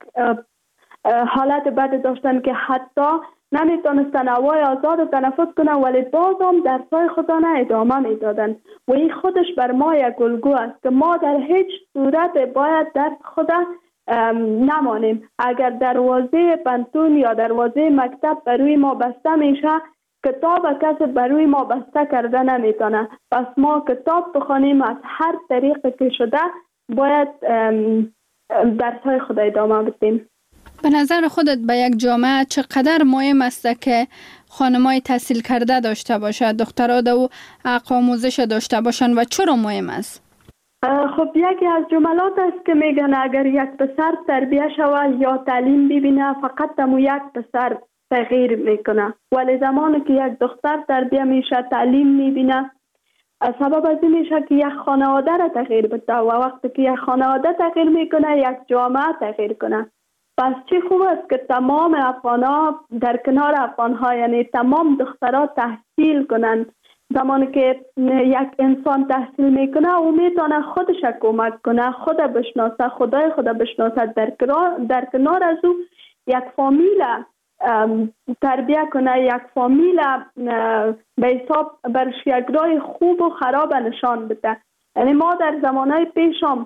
حالت بد داشتن که حتی نمیتونستن هوای آزاد رو تنفس کنن، ولی بازم درسای خودانه ادامه میدادن و این خودش بر ما یک الگو است که ما در هیچ صورت باید درس خود نمانیم. اگر دروازه پنتون یا دروازه مکتب بروی ما بسته میشه، کتاب کسی بروی ما بسته کرده نمیتونه. پس ما کتاب بخونیم، از هر طریقی که شده باید درس‌های خود ادامه بدیم. به نظر خودت به یک جامعه چقدر مهم است که خانم‌های تحصیل کرده داشته باشد، دخترها دو حق آموزش داشته باشند و چرا مهم است؟ خب یکی از جملات است که میگن اگر یک پسر تربیه شود یا تعلیم ببینه، فقط تمو یک پسر تغییر میکنه، ولی زمانی که یک دختر تربیه میشه تعلیم میبینه، سبب از این میشه که یک خانواده را تغییر بده و وقتی که یک خانواده تغییر میکنه یک جامعه تغییر کنه. پس چی خوب است که تمام افغان‌ها در کنار افغان‌ها، یعنی تمام دخترها تحصیل کنند. زمانی که یک انسان تحصیل میکنه او میتونه خودش کمک کنه، خود بشناسه، خدای خود بشناسه، در کنار از او یک فامیل تربیه کنه، یک فامیل به حساب برش یک راه خوب و خراب نشان بده. یعنی ما در زمانهای پیشم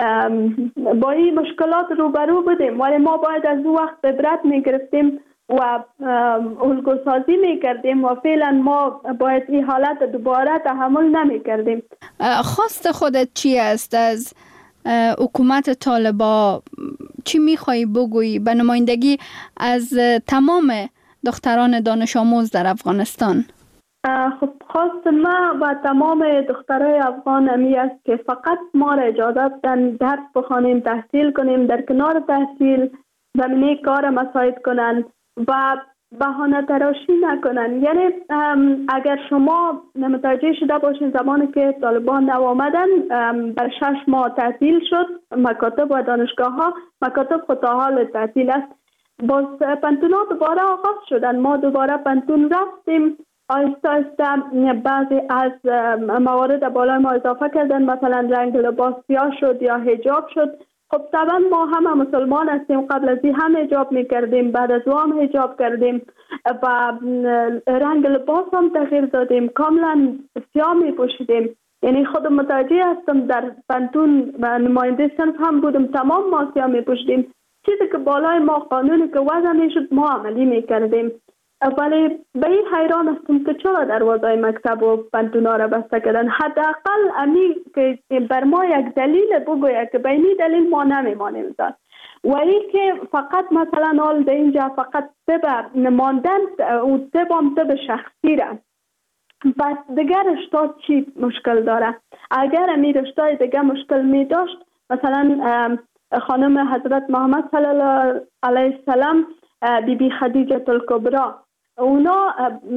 با این مشکلات روبرو بودیم، ولی ما باید از او وقت عبرت میگرفتیم و الگوسازی میکردیم و فعلا ما باید این حالت دوباره تحمل نمیکردیم. خواست خودت چی است از حکومت طالبان؟ چی میخوایی بگویی به نمایندگی از تمام دختران دانش آموز در افغانستان؟ خب خواست ما با تمام دخترای افغان همی است که فقط ما را اجازه بدن درس بخوانیم، تحصیل کنیم، در کنار تحصیل زمینه کار مساعد کنن و بهانه تراشی نکنن. یعنی اگر شما متوجه شده باشین زمانی که طالبان نو آمدن بر 6 ماه تعطیل شد مکاتب و دانشگاه ها، مکاتب خود تا حال تعطیل است. باز پنتون ها دوباره آغاز شدن، ما دوباره پنتون رفتیم، آهسته آهسته بعضی از موارد بالای ما اضافه کردن، مثلا رنگ لباس سیاه شد یا حجاب شد. خب طبعا ما همه مسلمان هستیم، قبل از این هم حجاب میکردیم، بعد از او هم حجاب کردیم و رنگ لباس هم تغییر دادیم، کاملا سیاه میپوشیدیم. یعنی خود متوجه هستم در پنتون و نماینده صنف هم بودم، تمام ما سیاه میپوشیدیم. چیزی که بالای ما قانونی که وضع میشد ما عملی میکردیم. ولی به این حیران هستم که چرا دروازه مکتب و پانتونا را بسته کردن. حداقل امی که بر ما یک دلیل بگوید که به این دلیل ما نمیمانیم زن. و این که فقط مثلا حال در اینجا فقط طب ماندن و طب شخصی را، پس دیگر رشته چی مشکل داره؟ اگر امی رشته دیگر مشکل می داشت، مثلا خانم حضرت محمد صلی الله علیه السلام، بی خدیجه الکبری، اونا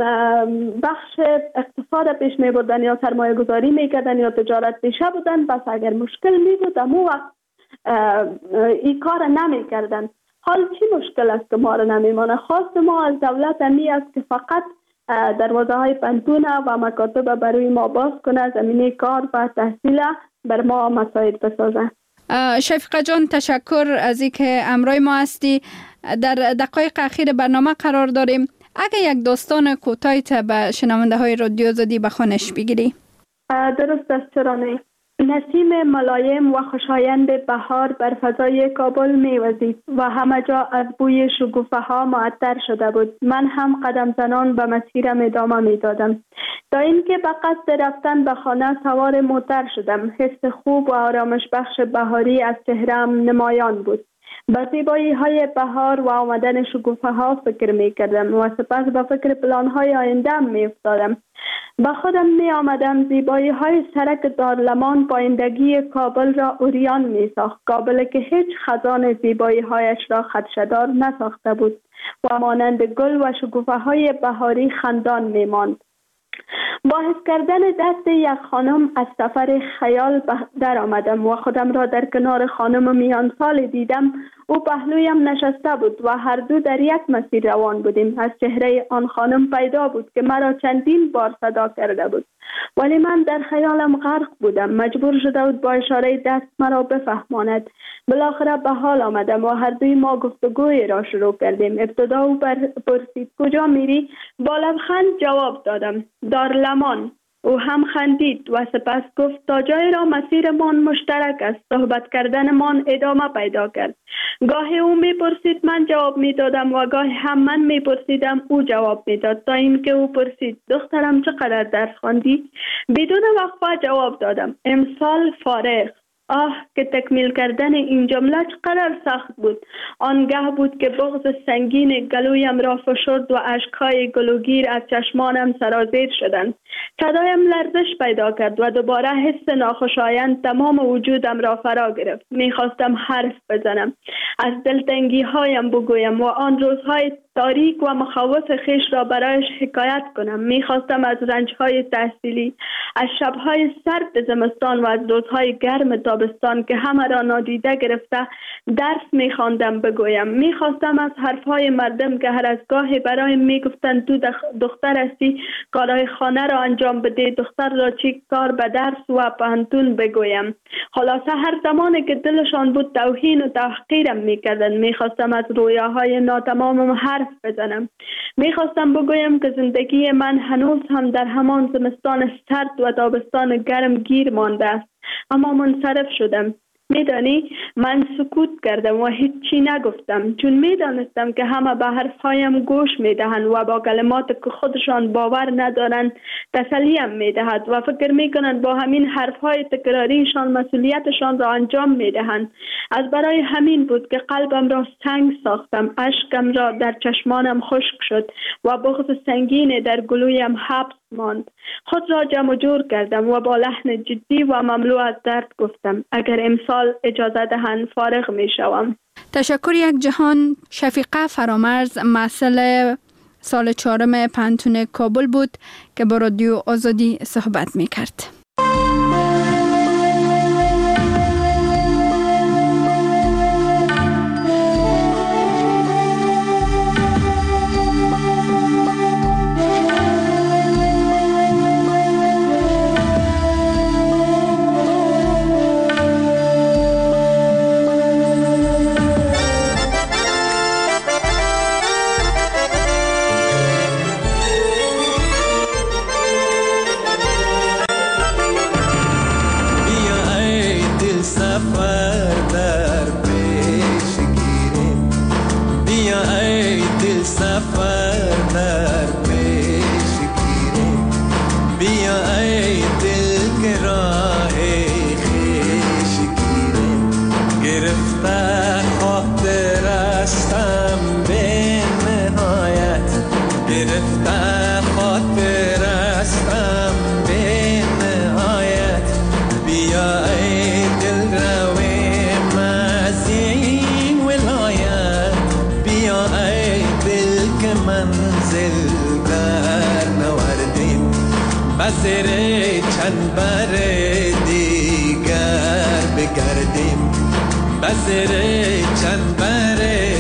بخش اقتصاد پیش می بردن یا سرمایه گذاری می کردن یا تجارت پیشه بودن. بس اگر مشکل می بود امو وقت این کار نمی کردن. حال چی مشکل است که ما را نمی مانه؟ خواست ما از دولت امی است که فقط دروازه های پانتون و مکاتب برای ما باز کنه، زمینه کار و تحصیل بر ما مساعد بسازه. شفیقه جان، تشکر از اینکه همراه ما هستی. در دقایق اخیر برنامه قرار داریم. اگه یک داستان کوتاهی به شنونده های رادیو آزادی بخوانش بگیری؟ درست است، چرا نه؟ نسیم ملایم و خوشایند بهار بر فضای کابل می‌وزید و همه جا از بوی شکوفه ها معطر شده بود. من هم قدم زنان به مسیرم ادامه می‌دادم تا اینکه به قصد رفتن به خانه سوار موتر شدم. حس خوب و آرامش بخش بهاری از چهره‌ام نمایان بود. به زیبایی های بهار و آمدن شکوفه ها فکر می کردم و سپس به فکر پلان های آینده می افتادم. به خودم می آمدم زیبایی های سرک دارلمان پایندگی کابل را اوریان می ساخت. کابل که هیچ خزان زیبایی هایش را خدشه‌دار نساخته بود و مانند گل و شکوفه های بهاری خندان می ماند. با حس کردن دست یک خانم از سفر خیال در آمدم و خودم را در کنار خانم میان سال دیدم. او پهلویم نشسته بود و هر دو در یک مسیر روان بودیم. از چهره آن خانم پیدا بود که مرا چندین بار صدا کرده بود، ولی من در خیالم غرق بودم. مجبور شده بود با اشاره دست مرا بفهماند. بالاخره به حال آمدم و هر دوی ما گفتگوی را شروع کردیم. ابتدا او پرسید کجا میری؟ با لبخند جواب دادم دارلمان. او هم خندید و سپس گفت تا جای را مسیرمان مشترک است. صحبت کردنمان ادامه پیدا کرد. گاهی او میپرسید من جواب میدادم و گاهی هم من میپرسیدم او جواب میداد، تا اینکه او پرسید دخترم چقدر درس خواندی؟ بدون وقفه جواب دادم امسال فارغ. که تکمیل کردن این جمله چقدر سخت بود. آنگاه بود که بغض سنگین گلویم را فشرد و اشکهای گلوگیر از چشمانم سرازیر شدند. صدایم لرزش پیدا کرد و دوباره حس ناخوشایند تمام وجودم را فرا گرفت. میخواستم حرف بزنم، از دلتنگی هایم بگویم و آن روزهای تاریک و مخاوف خیش را برایش حکایت کنم. میخواستم از رنجهای تحصیلی، از شبهای سرد زمستان و از روزهای گرم تابستان که همه را نادیده گرفته درس میخواندم بگویم. میخواستم از حرفهای مردم که هر از گاهی برایم میگفتند تو دختر هستی کارهای خانه را انجام بده، دختر را چی کار به درس و پانتون بگویم. خلاصه هر زمانی که دلشان بود توهین و تحقیرم میکردند. میخواستم از رویاهای ناتمامم حرف بزنم. میخواستم بگویم که زندگی من هنوز هم در همان زمستان سرد و تابستان گرم گیر مانده است، اما منصرف شدم. میدانی من سکوت کردم و هیچی نگفتم، چون میدانستم که همه به حرفهایم گوش میدهند و با کلمات که خودشان باور ندارند تسلیم میدهد و فکر میکنند با همین حرفهای تکراریشان مسئولیتشان را انجام میدهند. از برای همین بود که قلبم را سنگ ساختم، اشکم را در چشمانم خشک شد و بغض سنگین در گلویم حبس ماند. خود را جمع جور کردم و با لحن جدی و مملو از درد گفتم اگر امسال اجازه دهند فارغ می شوم. تشکر یک جهان. شفیقه فرامرز مسئله سال 4 پانتون کابل بود که با رادیو آزادی صحبت می کرد. گرفته خاطر هستم به نهایت. بیا ای دل رویم از این ولایت، بیا ای دل که منزل در نوردیم، بسر چند بر دیگر بگردیم، بسر چند بر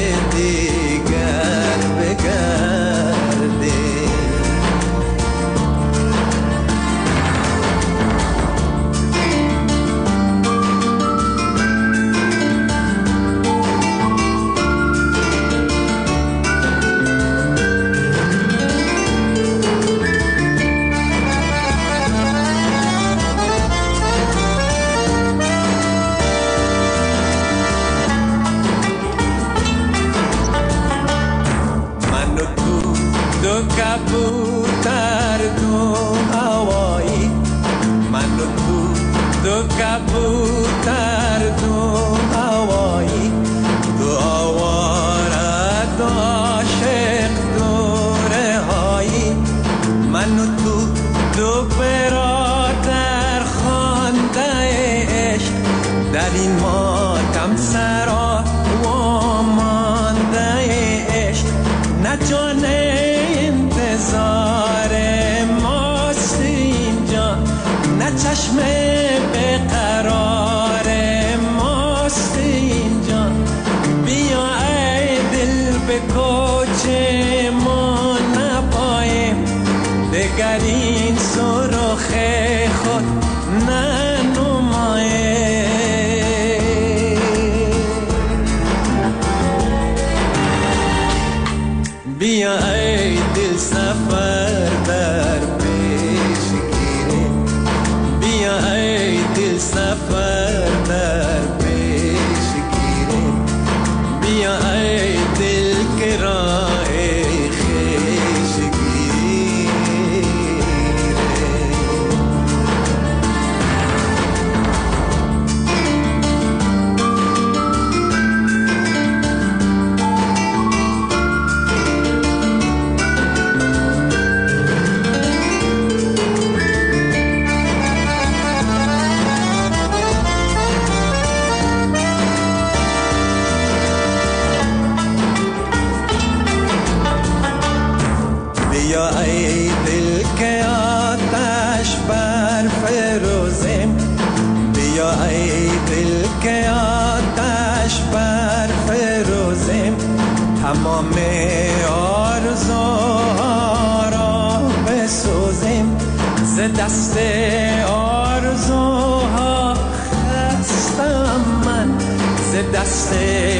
دیگر بگردیم. کبوتر دو هوایی، من و تو دو کبوتر دو هوایی، دو آواره دو عاشق دو رهایی، من و تو دو برادر خوانده عشق، در این ماتم سرا و مانده عشق، نه جانه انتظار ماست اینجا، نه چشم به قرار ماست اینجا. بیا ای دل به کوچه ما نپاییم، دگر این سرخ خود ننماییم. بیا ای دل سفر در پیش گیریم، بیا ای دل سفر در پیش گیریم، بیا ای دل که راه خویش گیریم. بیا ای دل که آتش بر فروزیم، بیا ای دل که آتش بر فروزیم، تمام آرزوها را بسوزیم، ز دست آرزوها خستم من، ز دست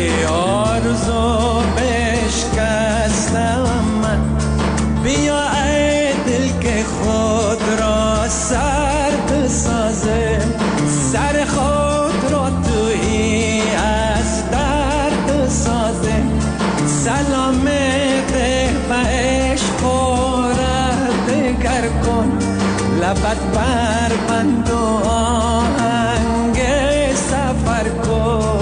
آرزو بشکستم من. بیا ای دل که خود را سرد سازه، سر خود را تویی از درد سازه، سلام ده و عشق را دگر کن، لبت بر بند و آهنگ سفر کن.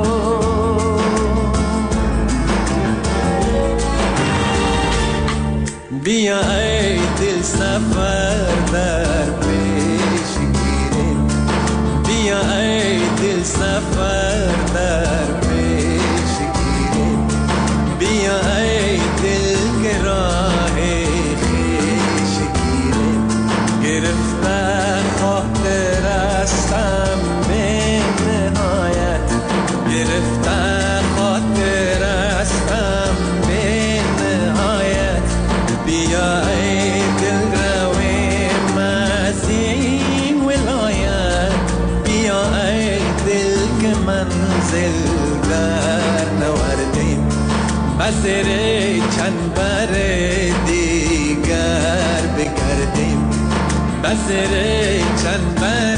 بیا ای دل سفر در پیش گیریم، بیا ای دل سفر در پیش گیریم، بیا ای دل که راه خویش گیریم. گرفته خاطر هستم به نهایت، گرفته خاطر هستم به نهایت. بیا ای دل رویم از این ولایت، بیا ای دل که منزل در نوردیم، بسر چند بر دیگر بگردیم، بسر چند بر